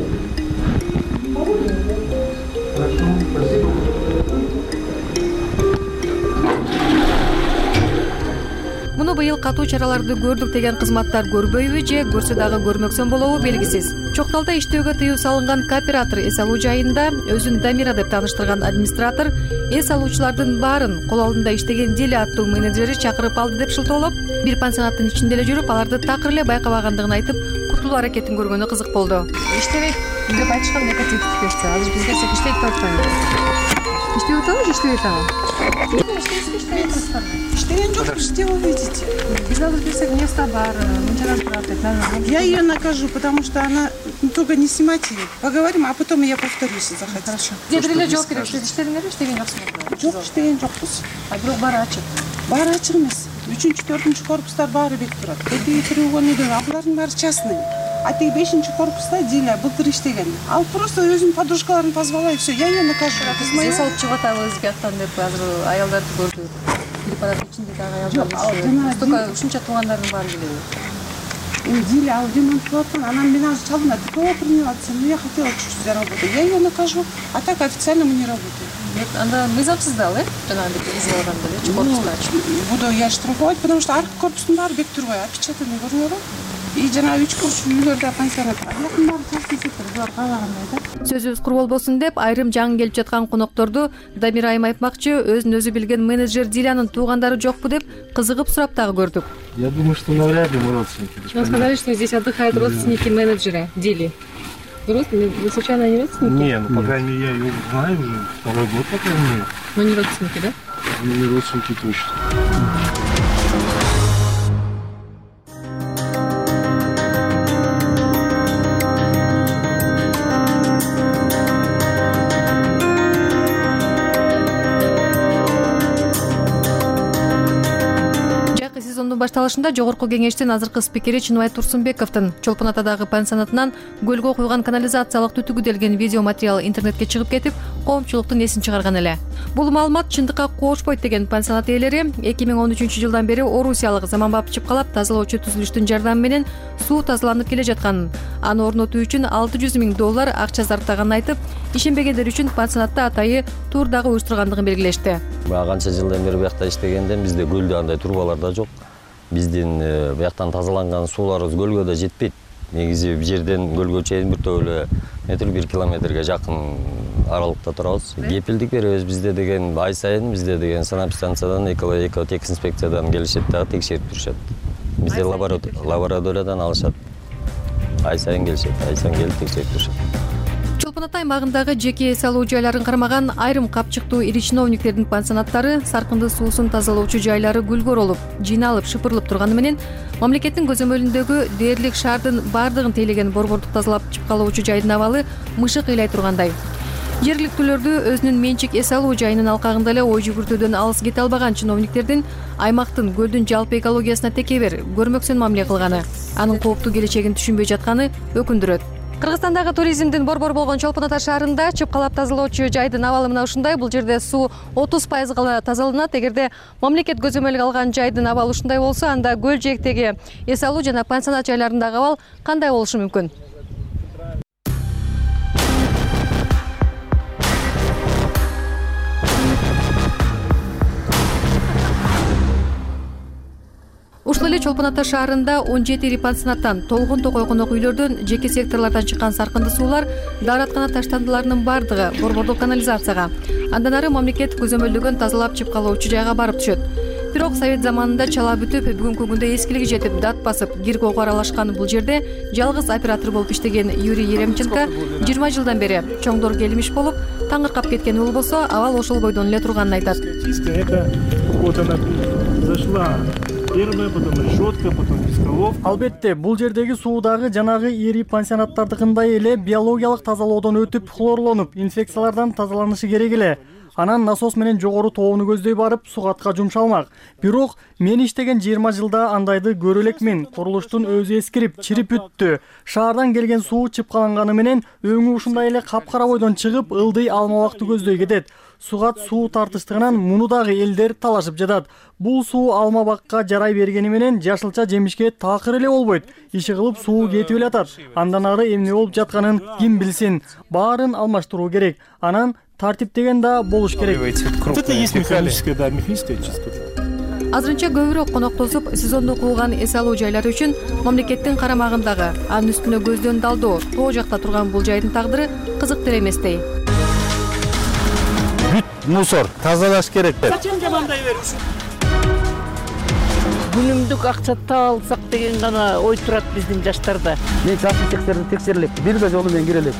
Хорошо, спасибо. Муну муну быйыл катуу чараларды көрдүк деген кызматтар көрбөйбү же көрсө дагы көрмөксөн болобу белгисиз. Чокталда иштөөгө тыюу салынган кооператор эс алуу жайында өзүн Дамира деп тааныштырган администратор эс алуучулардын баарын кол алдында иштеген Диля аттуу менеджери чакырып алды деп шылтоолоп, бир пансионаттын ичинде эле жүрүп, аларды такыр эле байкабагандыгын айтып, куртулуу аракетин көргөнү кызык болду. Иштебейт деп айтышкан негатив типешти. Азыр биз келсек иштейт деп атпайбы? Иштеп атабы же иштебей атабы? Иштеген жок, иштеп увидите. Биз азыр келсек место бар, мынчадан турат деп. Я ее накажу, потому что она только не снимать ее. Поговорим, а потом я повторюсь, если захотите. Хорошо. Бир эле жооп керек. Сиз иштедиңерби, иштеген жоксуңарбы? Жок, иштеген жокпуз. А бирок баары ачык. Баары ачык эмес. үчүнчү төртүнчү корпустар баары бек турат. Эти түргөн үйдөн алардын баары частный. А тиги бешинчи корпуста Диля былтыр иштеген. Ал просто өзүнүн подружкаларын позвала и все. Я ее накажу. Биз салып чыгып атабы өзгө аттан деп азыр аялдарды көрдүк. Кирип барат ичинде дагы аялдар. Только ушунча туугандардын баары келеби. Диля, ал ремонт кылып аткан, анан мен азыр чалдым, ТКО приняла, ну я хотела чуть-чуть заработать. Я ее накажу, а так официально мы не работаем. Анда мыйзамсыз да, э? Жанагындай изип алганда эле корпуста ачып. Буду я штрафовать, потому что аркы корпустун баары бек турбай, опечатанный көрүнөбү? И жанагы үч бурч үйлөрдө пансионат бар. Алардын баары частный сектор, булар каалагандай да. Сөзүбүз кур болбосун деп, айрым жаңы келип жаткан конокторду Дамира айым айтмакчы, өзүн өзү билген менеджер Дилянын туугандары жокпу деп кызыгып сурап дагы көрдүк. Я думаю, что навряд ли мы родственники. Нам сказали, что здесь отдыхают родственники менеджера Дили. Вы случайно не родственники? Не, ну по крайней мере я ее знаю уже второй год, по крайней мере. Но не родственники, да? Не родственники точно. Башталышында жогорку кеңештин азыркы спикери Чыныбай Турсунбековдун Чолпон Атадагы пансионатынан гөлгө куйган канализациялык түтүгү делген видео материал интернетке чыгып кетип, коомчулуктун эсин чыгарган эле. Бул маалымат чындыкка коошпойт деген пансионат ээлери эки миң он үчүнчү жылдан бери орусиялык заманбап чыпкалап тазалоочу түзүлүштүн жардамы менен суу тазаланып келе жатканын, аны орнотуу үчүн алты жүз миң доллар акча сарптаганын айтып, ишенбегендер үчүн пансионатта атайы тур дагы уюштургандыгын белгилешти. Канча жылдан бери биякта иштегенде бизде гөлдө андай трубалар да жок. Биздин бияктан тазаланган сууларыбыз гөлгө да жетпейт. Негизи жерден гөлгө чейин бир топ эле метр бир километрге жакын аралыкта турабыз. Кепилдик беребиз бизде деген ай сайын бизде деген санап станциядан экотех инспекциядан келишет дагы текшерип турушат. Бизде лабораториядан алышат. Ай сайын келишет, ай сайын келип текшерип турушат. Чолпон Ата аймагындагы жеке эс алуу жайларын кармаган айрым капчыктуу ири чиновниктердин пансионаттары саркынды суусун тазалоочу жайлары гүлгөр болуп, жыйналып, шыпырылып турганы менен мамлекеттин көзөмөлүндөгү дээрлик шаардын бардыгын тейлеген борбордук тазалап чыпкалоочу жайдын абалы мышык ыйлай тургандай. Жергиликтүүлөрдү өзүнүн менчик эс алуу жайынын алкагында эле ой жүгүртүүдөн алыс кете албаган чиновниктердин аймактын көлдүн жалпы экологиясына текебер, көрмөксөн мамиле кылганы, анын кооптуу келечегин түшүнбөй жатканы өкүндүрөт. Кыргызстандагы туризмдин борбор болгон Чолпон Ата шаарында чыпкалап тазалоочу жайдын абалы мына ушундай. Бул жерде суу отуз пайыз гана тазаланат. Эгерде мамлекет көзөмөлгө алган жайдын абалы ушундай болсо, анда көл жээктеги эс алуу жана пансионат жайларындагы абал кандай болушу мүмкүн? Ушул эле Чолпон Ата шаарында он жети ири пансионаттан, толгон токой конок үйлөрдөн, жеке секторлордон чыккан саркынды суулар даараткана таштандыларынын бардыгы борбордук канализацияга, андан ары мамлекет көзөмөлдөгөн тазалап чыпкалоочу жайга барып түшөт. Бирок совет заманында чала бүтүп, бүгүнкү күндө эскилиги жетип, дат басып, кир кого аралашкан бул жерде жалгыз оператор болуп иштеген Юрий Еремченко жыйырма жылдан бери чоңдор келмиш болуп, таңыркап кеткени болбосо, абал ошол бойдон эле турганын айтат. Первая, потом решетка, потом песколов. Албетте, бул жердеги суу дагы жанагы ири пансионаттардыкындай эле биологиялык тазалоодон өтүп, хлорлонуп, инфекциялардан тазаланышы керек эле. Анан насос менен жогору тоону көздөй барып, сугатка жумшалмак. Бирок мен иштеген жыйырма жылда андайды көрө элекмин. Курулуштун өзү эскирип, чирип бүттү. Шаардан келген суу чыпкаланганы менен өңү ушундай эле капкара бойдон чыгып, ылдый алмабакты көздөй кетет. Сугат суу тартыштыгынан муну дагы элдер талашып жатат. Бул суу алмабакка жарай бергени менен жашылча жемишке такыр эле болбойт. Иши кылып суу кетип эле атат. Андан ары эмне болуп жатканын ким билсин. Баарын алмаштыруу керек. Анан тартип деген да болуш керек. Это есть механическая, да, механическая чистота. азырынча көбүрөөк конок тосуп сезондук ууган эс алуу жайлары үчүн мамлекеттин карамагындагы, анын үстүнө көздөн далдоо тоо жакта турган бул жайдын тагдыры кызыктуу эместей. Бүт мусор тазалаш керек деп. Зачем жамандай беруші? Күнүмдүк акча таап алсак деген гана ой турат биздин жаштарда. Мен чакчы секторду текшерелек, бир да жолу мен кирелек.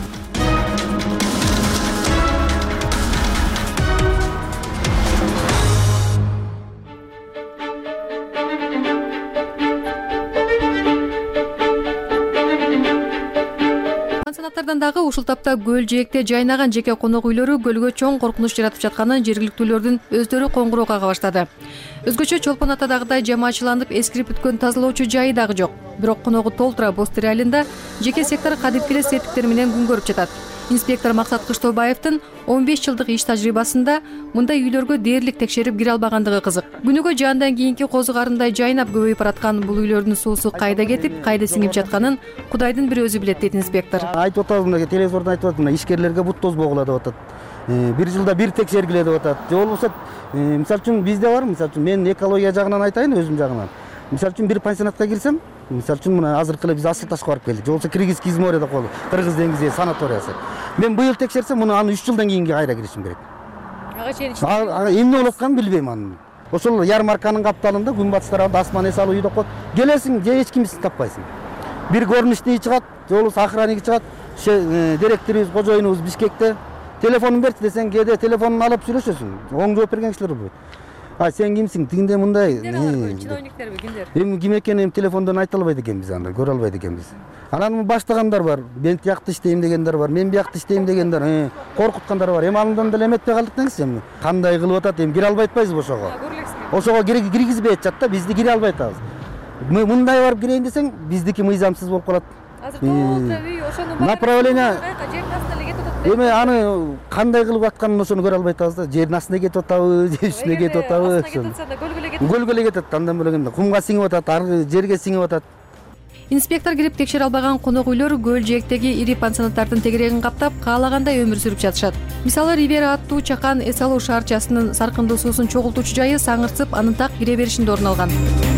Пансионаттардан дагы ушул тапта көл жээкте жайнаган жеке конок үйлөрү көлгө чоң коркунуч жаратып жатканын жергиликтүүлөрдүн өздөрү коңгуроо кага баштады. Өзгөчө Чолпон атадагыдай жамаачыланып эскирип бүткөн тазалоочу жайы дагы жок. Бирок коногу толтура Бостери айылында жеке сектор кадимки эле септиктер менен күн көрүп жатат. Инспектор Максат Кыштобаевдин он беш жылдык иш тажрыйбасында мындай үйлөргө дээрлик текшерип кире албагандыгы кызык. Күнүгө жаандан кийинки козу карындай жайнап көбөйүп бараткан бул үйлөрдүн суусу кайда кетип, кайда сиңип жатканын Кудайдын бир өзү билет дейт инспектор. Айтып атабыз, мына телевизордон айтып атат, мына ишкерлерге бут тозбогула деп атат. Бир жылда бир текшергиле деп атат. Же болбосо, мисалы үчүн бизде бар, мисалы үчүн мен экология жагынан айтайын, өзүм жагынан. Мисалы үчүн бир пансионатка кирсем, мисалы үчүн мына азыркы эле биз Асыл ташка барып келдик. Же болбосо Кыргызский море деп коелу, Кыргыз деңизи санаториясы. Мен быйыл текшерсем, муну аны үч жылдан кийинки кайра киришим керек. Ага чейин эмне болуп атканын билбейм аны. Ошол ярмарканын капталында күнбатыш тарабында Асман эс алуу үй деп коет. Келесиң, же эч кимди таппайсың. Бир горничный чыгат, же болбосо охранник чыгат, директорубуз, кожоюнубуз Бишкекте. Телефонун берчи десең, кээде телефонун алып сүйлөшөсүң. Оң жооп берген кишилер болбойт. А сен кимсиң? Тигинде мындай. Чиновниктерби, кимдер? Эми ким экенин телефондон айта албайт экенбиз анда, көрө албайт экенбиз. Анан баштагандар бар, мен тиякты иштейм дегендер бар, мен биякты иштейм дегендер, коркуткандар бар. Эми андан деле эметпей калдык деңизчи эми. Кандай кылып атат, эми кире албай атпайбызбы ошого? Ошого киргизбей атышат да, бизди кире албай атабыз. Мындай барып кирейин десең, биздики мыйзамсыз болуп калат. Азыр толтура үй, ошону направление эми аны кандай кылып атканын ошону көрө албай атабыз да. Жердин астына кетип атабы, же үстүнө кетип атабы. Көлгө эле кетет, андан бөлөгөндө кумга сиңип атат, ар жерге сиңип атат. Инспектор кирип текшере албаган конок үйлөр көл жээктеги ири пансионаттардын тегерегин каптап, каалагандай өмүр сүрүп жатышат. Мисалы, Ривера аттуу чакан эс алуу шаарчасынын саркындуу суусун чогултуучу жайы саңыртып, анын так кире беришинде орун алган.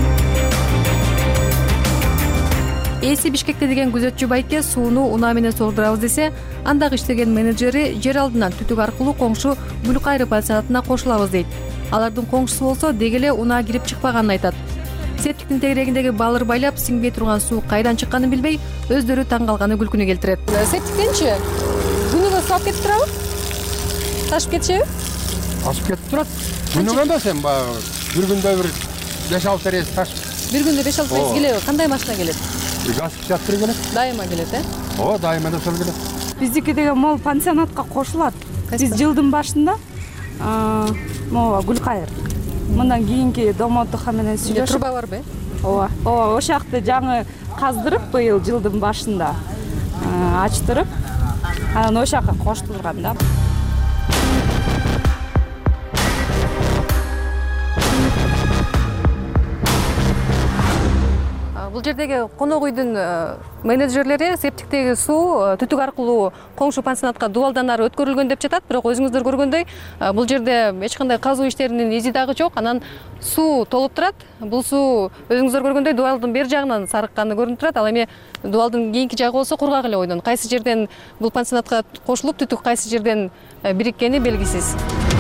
Эси Бишкекте деген күзөтчү байке сууну унаа менен сордурабыз десе, андагы иштеген менеджери жер алдынан түтүк аркылуу коңшу Гүлкайры пансионатына кошулабыз дейт. Алардын коңшусу болсо деги эле унаа кирип чыкпаганын айтат. Септиктин тегерегиндеги балыр байлап сиңбей турган суу кайдан чыкканын билбей, өздөрү таң калганы күлкүнү келтирет. Септиктенчи күнүгө суу алып кетип турабы? Ташып кетишеби? Ташып кетип турат. Күнүгө да сен баягы бир күндө бир беш алты рейс ташып. Бир күндө беш алты рейс келеби? Кандай машина келет? Газ кичаттыр келет. Дайыма келет, э? Ооба, дайыма да сол келет. Биздики деген могу пансионатка кошулат. Биз жылдын башында могу Гүлкайыр. Мындан кийинки домотуха менен сүйлөшүп. Труба барбы? Ооба. Ооба, ошол жакты жаңы каздырып быйыл жылдын башында ачтырып, анан ошол жака коштурган да. Бул жердеги конок үйдүн менеджерлери септиктеги суу түтүк аркылуу коңшу пансионатка дубалдан ары өткөрүлгөн деп жатат, бирок өзүңүздөр көргөндөй бул жерде эч кандай казуу иштеринин изи дагы жок. Анан суу толуп турат. Бул суу өзүңүздөр көргөндөй дубалдын бер жагынан сарыкканы көрүнүп турат. Ал эми дубалдын кийинки жагы болсо кургак эле ойдон. Кайсы жерден бул пансионатка кошулуп, түтүк кайсы жерден бириккени белгисиз.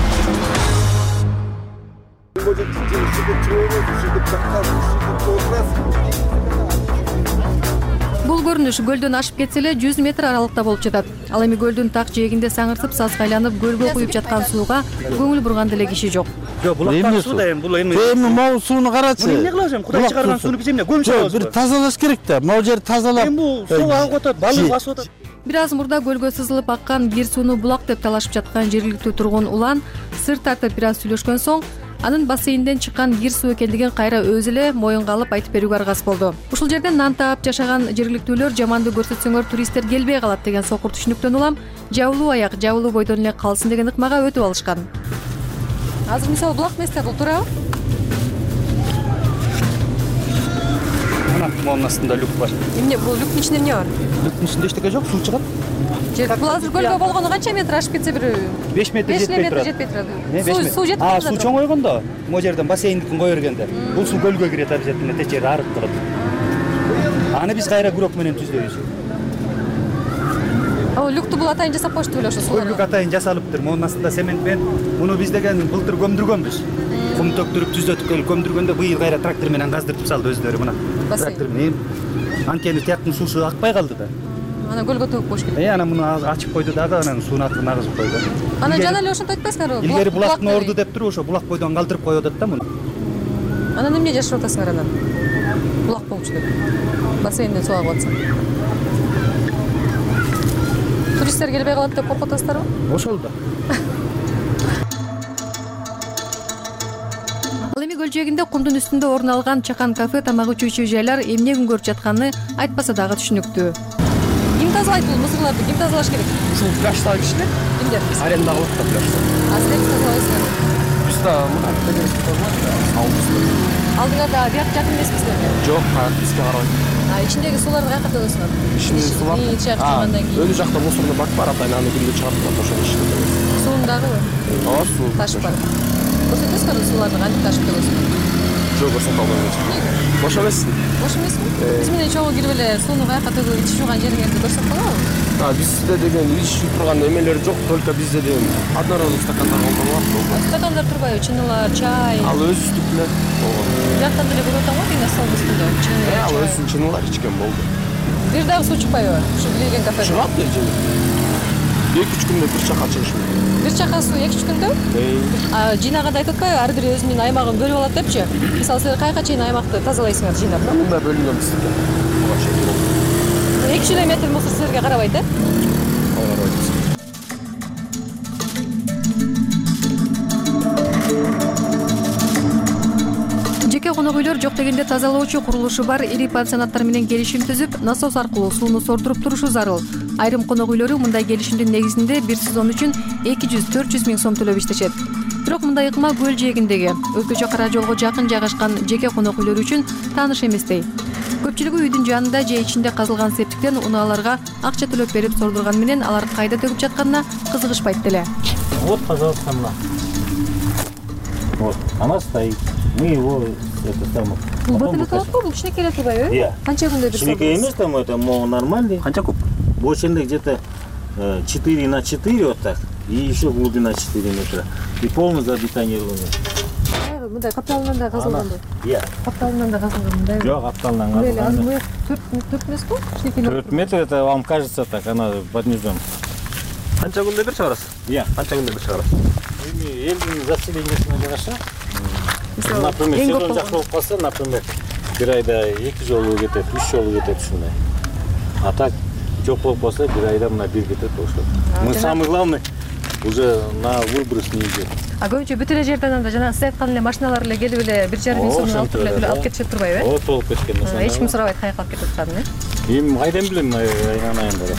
Бул көрүнүш көлдөн ашып кетсе эле жүз метр аралыкта болуп жатат. Ал эми көлдүн так жээгинде саңыртып, сазга айланып көлгө куюп жаткан сууга көңүл бурган деле киши жок. Жок, булактан суу да эми бул эми. Эми могу сууну карачы. Эмне кылабыз эми? Кудай чыгарган сууну биз эмне көл чыгабызбы? Бир тазалаш керек да. Могу жер тазалап. Эми бул суу агып атат, балык басып атат. Бир аз мурда көлгө сызылып аккан кир сууну булак деп талашып жаткан жергиликтүү тургун Улан сыр тартып бир аз сүйлөшкөн соң, анын бассейнден чыккан кир суу экендигин кайра өзү эле моюнга алып айтып берүүгө аргасыз болду. Ушул жерден нан таап жашаган жергиликтүүлөр жаманды көрсөтсөңөр туристтер келбей калат деген сокур түшүнүктөн улам жабылуу аяк, жабылуу бойдон эле калсын деген ыкмага өтүп алышкан. Азыр мисалы булак эмес да, бул туурабы? Анан монун астында люк бар. Эмне бул люктун ичинде эмне бар? Люктун ичинде эчтеке жок, суу чыгат. Бул азыр көлгө болгону канча метр ашып кетсе бир беш метр жетпей турат. жетпей турат. Суу Суу жетип А, суу чоңойгондо, могу жерден бассейндикин кое бергенде, бул суу көлгө кирет обязательно, тече жери арып калат. Аны биз кайра күрөк менен түздөйбүз. О, люкту бул атайын жасап коюшту беле ошо суулар. Люк атайын жасалыптыр. Монун астында цементпен. Муну биз деген былтыр көмдүргөнбүз. Кум төктүрүп, түзөтүп келип көмдүргөндө быйыл кайра трактор менен газдыртып салды өздөрү мына. Трактор менен. Анткени тияктын суусу акпай калды да. Анан көлгө төгүп коюш керек. Э, анан муну ачып койду дагы, анан сууну атын агызып койду. Анан жана эле ошентип айтпайсыңарбы? Илгери булактын орду деп туруп ошо булак бойдон калтырып коюп атат да муну. Анан эмне жашырып атасыңар анан? Булак болчу деп. Бассейнден суу агып атса. Туристтер келбей калат деп коркуп атасыздарбы? Ошол да. Ал эми көл жээгинде кумдун үстүндө орун алган чакан кафе, тамак ичүүчү жайлар эмне күн көрүп жатканы айтпаса дагы түшүнүктүү. Ким тазалайт бул мусурларды? Ким тазалаш керек? Ушул пляждагы кишилер. Кимдер? Аренда кылат да пляжды. А силер тазалайсыздар? Биз да мына тегерек тазалайбыз. Алдыңарда бияк жакын эмеспизби? Жок, бизге карабайт. А ичиндеги сууларды каяка төгөсүңөр? Ичиндеги суулар. Чак чыгандан кийин. Өлү жакта мусорный бак бар, атайын аны күндө чыгарып турат, ошол ишти. Суун дагыбы? Ооба, суу. Ташып бар. Көрсөтөсүңөр сууларды кантип ташып төгөсүңөр? Жок, көрсөтө албайм. Бош эмессиң. Бош эмесми? Биз менен чогуу кирип эле сууну каяка төгүп ичип турган жериңерди көрсөтүп калабы? А, бизде деген ичип турган эмелер жок, только бизде деген однородный стакандар колдонулат. Стакандар турбайбы? Чыныйлар, чай. Ал өзүбүздүк эле. Бияктан деле көрүп атам го, дейин столдун үстүндө. Чыны. Ал өзүнүн чыныйлар ичкен болду. Бир дагы суу чыкпайбы? Ушу билген кафеде. Чыгат эже. эки үч күндө бир чака чыгышы мүмкүн. Бир чака суу эки үч күндө? А жыйнаганда айтып атпайбы? Ар бири өзүнүн аймагын бөлүп алат депчи. Мисалы силер кайка чейин аймакты тазалайсыңар жыйнап? Мында бөлүнгөн бизде. Буга чейин. эки жүз элүү метр мусор силерге карабайт, э? Карабайт. Жеке конок үйлөр жок дегенде тазалоочу курулушу бар ири пансионаттар менен келишим түзүп, насос аркылуу сууну сордуруп турушу зарыл. Айрым конок үйлөрү мындай келишимдин негизинде бир сезон үчүн эки жүз төрт жүз миң сом төлөп иштешет. Бирок мындай ыкма көл жээгиндеги өзгөчө кара жолго жакын жайгашкан жеке конок үйлөр үчүн тааныш эместей. Көпчүлүгү үйдүн жанында же ичинде казылган септиктен унааларга акча төлөп берип сордурган менен алар кайда төгүп жатканына кызыгышпайт деле. Вот, пожалуйста, на. Вот, она стоит. Мы его это самое. Бул бутылка бул кичинекей эле турбайбы? Иә. Канча күндө бир Кичинекей эмес, там это нормальный. Канча куб? В ошондой где-то четыре на четыре вот так. И еще глубина четыре метра. И полностью забетонированный. Мындай капталынан да казылган. Иә. Капталынан да казылган мындай. Жок, капталынан казылган. төрт эмес го? Кичинекей. төрт метр, это вам кажется так, она под низом. Канча күндө бир чыгарасыз? Иә. Канча күндө бир чыгарасыз? Эми элдин заселениесине жараша. Например, сезон жак болуп калса, например, бир айда эки жолу кетет, үч жолу кетет ушундай. А так жок болуп калса, бир айда мына бир кетет ошол. Мы самый главный уже на выброс не идет. А көбүнчө бүт эле жерден анда жана сиз айткан эле машиналар эле келип эле бир жарым миң сомдон алып эле алып кетишет турбайбы, э? Ооба, толуп кеткен. Эч ким сурабайт каяка алып кетип атканын, э? Эми кайдан билем айнанайында.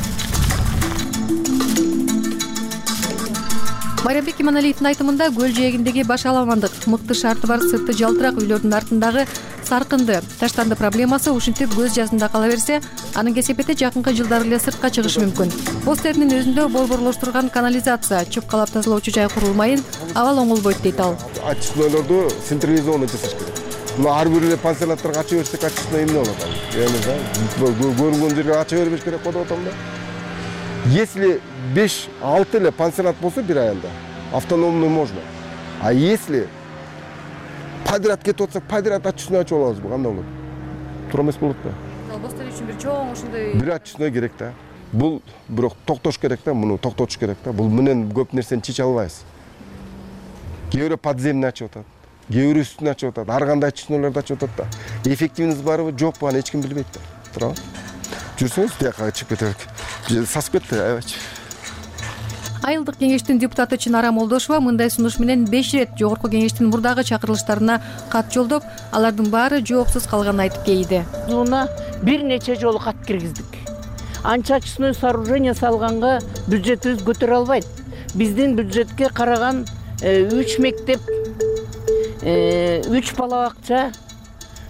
Майрамбек Иманалиевдин айтымында көл жээгиндеги баш аламандык, мыкты шарты бар сырты жалтырак үйлөрдүн артындагы саркынды, таштанды проблемасы ушинтип көз жазында кала берсе, анын кесепети жакынкы жылдары эле сыртка чыгышы мүмкүн. Постердин өзүндө борборлоштурган канализация, чөп-калап тазалоочу жай курулмайын, абал оңолбойт дейт ал. Очистнойлорду централизованно жасаш керек. Мына ар бир эле пансионаттарга ача берсек, очистной эмне болот ал? Эми көрүнгөн жерге ача бербеш керек болуп атам да. Если беш алты эле пансионат болсо бир айында автономный можно. А если подряд кетип атсак, подряд очистной ачып алабызбы, кандай болот? Туура эмес болот да. Бостер үчүн бир чоң ушундай бир очистной керек да. Бул бирок токтош керек да, муну токтотуш керек да. Бул менен көп нерсени чече албайбыз. Кээ бирөө подземный ачып атат, кээ бирөө үстүн ачып атат, ар кандай очистнойлорду ачып атат да. Эффективность барбы, жокпу, аны эч ким билбейт да. Туурабы? Жүрсөңүз тияка чыгып кетет. Сасып кетти, аябай. Айылдык кеңештин депутаты Чынара Молдошова мындай сунуш менен беш ирет жогорку кеңештин мурдагы чакырылыштарына кат жолдоп, алардын баары жоопсуз калганын айтып кейди. Жууна бир нече жолу кат киргиздик. Анча очистной сооружение салганга бюджетибиз көтөрө албайт. Биздин бюджетке караган үч мектеп, үч бала бакча,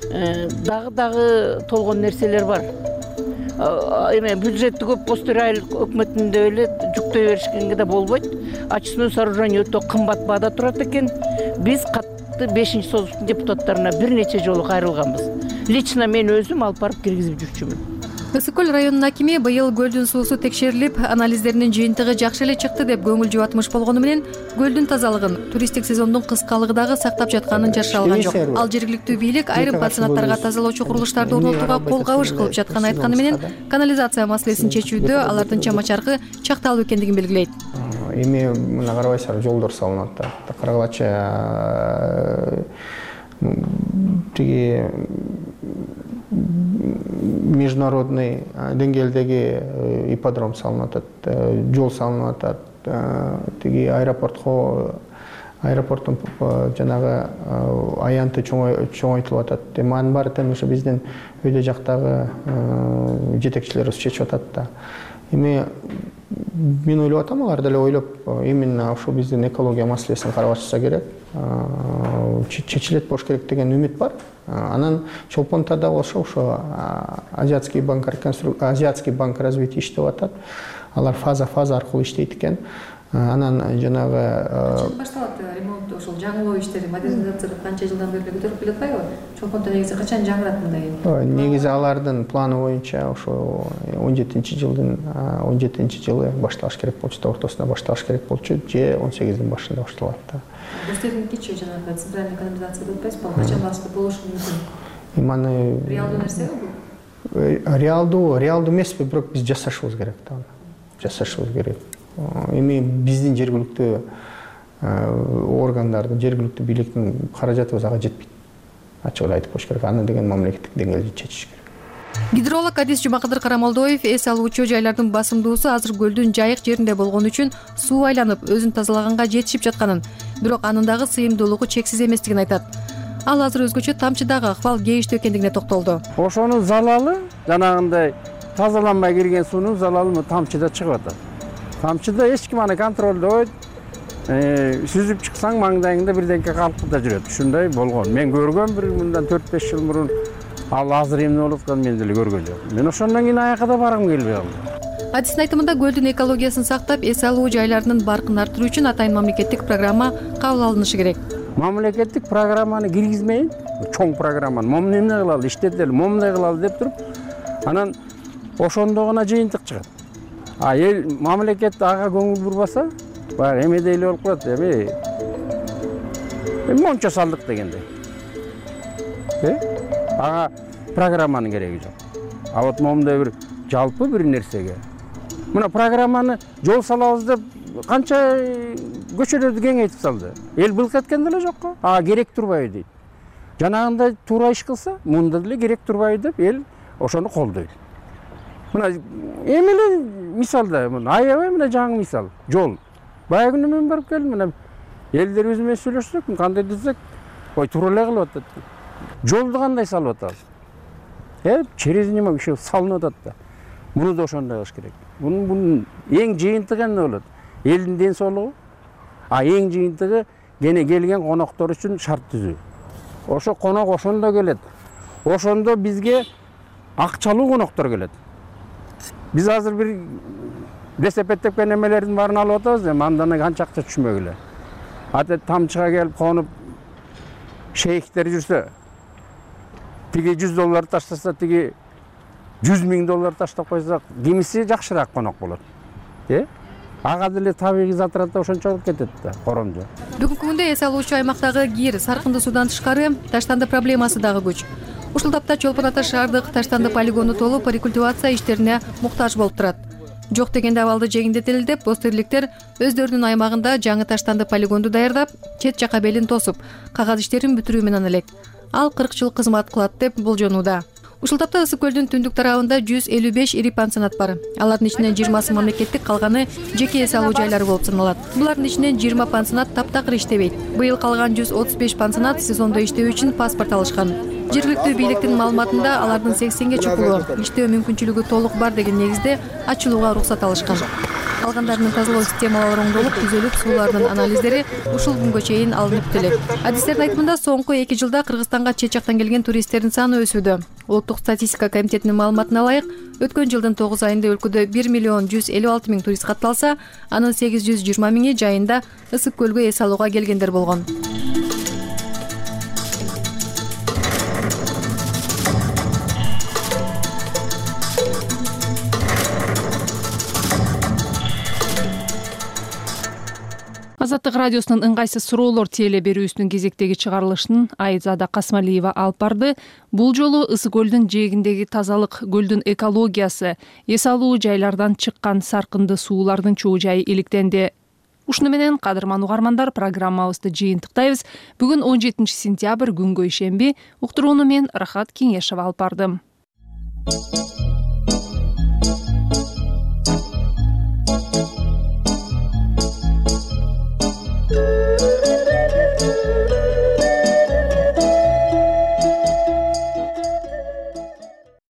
дагы дагы толгон нерселер бар. Эме бюджетти көп Бостери айыл өкмөтүндө эле жүктөй беришкенге да болбойт. Очистное сооружение өтө кымбат баада турат экен. Биз катты бешинчи созуктун депутаттарына бир нече жолу кайрылганбыз. Лично мен өзүм алып барып киргизип жүрчүмүн. Ысык көл районунун акими быйыл көлдүн суусу текшерилип, анализдеринин жыйынтыгы жакшы эле чыкты деп көңүл жубатмыш болгону менен көлдүн тазалыгын, туристтик сезондун кыскалыгы дагы сактап жатканын жашыра алган жок. Ал жергиликтүү бийлик айрым пансионаттарга тазалоочу курулуштарды орнотууга кол кабыш кылып жатканын айтканы менен, канализация маселесин чечүүдө алардын чама-чаркы чакталуу экендигин белгилейт. Эми мына карабайсыздар, жолдор салынат да. Карагылачы тиги международный деңгээлдеги ипподром салынып атат, жол салынып атат, тиги аэропортко аэропорттун жанагы аянты чоңойтулуп атат. Эми анын баары тең ушу биздин өйдө жактагы жетекчилерибиз чечип атат да. Эми мен ойлоп атам, алар деле ойлоп, именно ошо биздин экология маселесин карап атышса керек, чечилет болуш керек деген үмүт бар. Анан Чолпонто да болсо ошо Азиатский банк Азиатский банк развития иштеп атат. Алар фаза-фаза аркылуу иштейт экен. Анан жанагы башталат ремонт, ошол жаңылоо иштери, модернизацияны канча жылдан бери көтөрүп келатпайбы? Чолпонто негизи качан жаңырат мындай? Негизи алардын планы боюнча ошо он жетинчи жылдын он жетинчи жылы башталыш керек болчу, ортосунда башталыш керек болчу, же он сегиздин башында башталат да. Бостеринкичи жанагы центральный канализация деп атпайсызбы? Качан басты болушу мүмкүн? Эми аны реалдуу нерсеби бул? Реалдуу, реалдуу эмеспи, бирок биз жасашыбыз керек да. Жасашыбыз керек. Эми биздин жергиликтүү органдардын, жергиликтүү бийликтин каражаты ага жетпейт. Ачык эле айтып коюш керек. Аны деген мамлекеттик деңгээлде чечиш керек. Гидролог Адис Жумакадыр Карамолдоев эс алуучу жайлардын басымдуусу азыр көлдүн жайык жеринде болгон үчүн суу айланып өзүн тазалаганга жетишип жатканын, бирок анын дагы сыйымдуулугу чексиз эместигин айтат. Ал азыр өзгөчө тамчыдагы акыбал кейиштүү экендигине токтолду. Ошонун залалы жанагындай тазаланбай кирген суунун залалы тамчыда чыгып атат. Тамчыда эч ким аны контролдойт. Сүзүп чыксаң маңдайыңда бирденке калып да жүрөт. Ушундай болгон. Мен көргөм бир мындан төрт беш жыл мурун. Ал азыр эмне болуп атканын мен деле көргөн жок. Мен ошондон кийин аяка да баргым келбей калды. Адистин айтымында көлдүн экологиясын сактап, эс алуу жайларынын баркын арттыруу үчүн атайын мамлекеттик программа кабыл алынышы керек. Мамлекеттик программаны киргизмейин, чоң программаны момун эмне кылалы, иштетели, момундай кылалы деп туруп, анан ошондо гана жыйынтык чыгат. А эл мамлекет ага көңүл бурбаса, баягы эмедей эле болуп калат, эми эми мончо салдык дегендей. Ага программанын кереги жок. А вот момундай бир жалпы бир нерсеге. Мына программаны жол салабыз деп канча көчөлөрдү кеңейтип салды. Эл былк эткен деле жокко. А керек турбайбы дейт. Жанагындай туура иш кылса, мында деле керек турбайбы деп эл ошону колдойт. Мына эми эле мисалда, мына аябай мына жаңы мисал, жол. Баягы күнү мен барып келдим, мына элдерибиз менен сүйлөшсөк, кандай десек, ой туура эле кылып атат. Жолду кандай салып атабыз? Э, через него еще салынып атат да. Муну да ошондой кылыш керек. Бунун бунун эң жыйынтыгы эмне болот? Элдин ден соолугу. А эң жыйынтыгы кене келген коноктор үчүн шарт түзүү. Ошо конок ошондо келет. Ошондо бизге акчалуу коноктор келет. Биз азыр бир десепеттепкен эмелердин баарын алып атабыз, эми андан канча акча түшмөк эле. Ата тамчыга келип конуп шейхтер жүрсө, тиги жүз доллар таштаса, тиги жүз миң доллар таштап койсок, кимиси жакшыраак конок болот. Э? Ага деле табигый затраты ошончолук кетет да, коромжо. Бүгүнкү күндө эс алуучу аймактагы кир, саркынды суудан тышкары таштанды проблемасы дагы көч. Ушул тапта Чолпон Ата шаардык таштанды полигону толуп рекультивация иштерине муктаж болуп турат. Жок дегенде абалды жеңилдетели деп, бостерликтер өздөрүнүн аймагында жаңы таштанды полигонду даярдап, чет жака белин тосуп, кагаз иштерин бүтүрүү менен элек. Ал кырк жыл кызмат кылат деп болжонууда. Ушул тапта Ысык көлдүн түндүк тарабында жүз элүү беш ири пансионат бар. Алардын ичинен жыйырмасы мамлекеттик, калганы жеке эс алуу жайлары болуп саналат. Булардын ичинен жыйырма пансионат таптакыр иштебейт. Быйыл калган жүз отуз беш пансионат сезондо иштөө үчүн паспорт алышкан. Жергиликтүү бийликтин маалыматында алардын сексенге чукулу иштөө мүмкүнчүлүгү толук бар деген негизде ачылууга уруксат алышкан. калгандарынын тазалоо системалары оңдолуп түзөлүп суулардын анализдери ушул күнгө чейин алынып келет. Адистердин айтымында соңку эки жылда Кыргызстанга чет жактан келген туристтердин саны өсүүдө. Улуттук статистика комитетинин маалыматына ылайык, өткөн жылдын тогуз айында өлкөдө бир миллион жүз элүү алты миң турист катталса, анын сегиз жүз жыйырма миңи жайында ысык көлгө эс алууга келгендер болгон. Азаттык радиосунун ыңгайсыз суроолор теле берүүсүнүн кезектеги чыгарылышын Айзада Касмалиева алып барды. Бул жолу Ысык көлдүн жээгиндеги тазалык, көлдүн экологиясы, эс алуу жайлардан чыккан саркынды суулардын чоо жайы иликтенди. Ушуну менен, кадырман угармандар, программабызды жыйынтыктайбыз. Бүгүн он жетинчи сентябрь күнгө ишемби. Уктурууну мен Рахат Кеңешова алып бардым.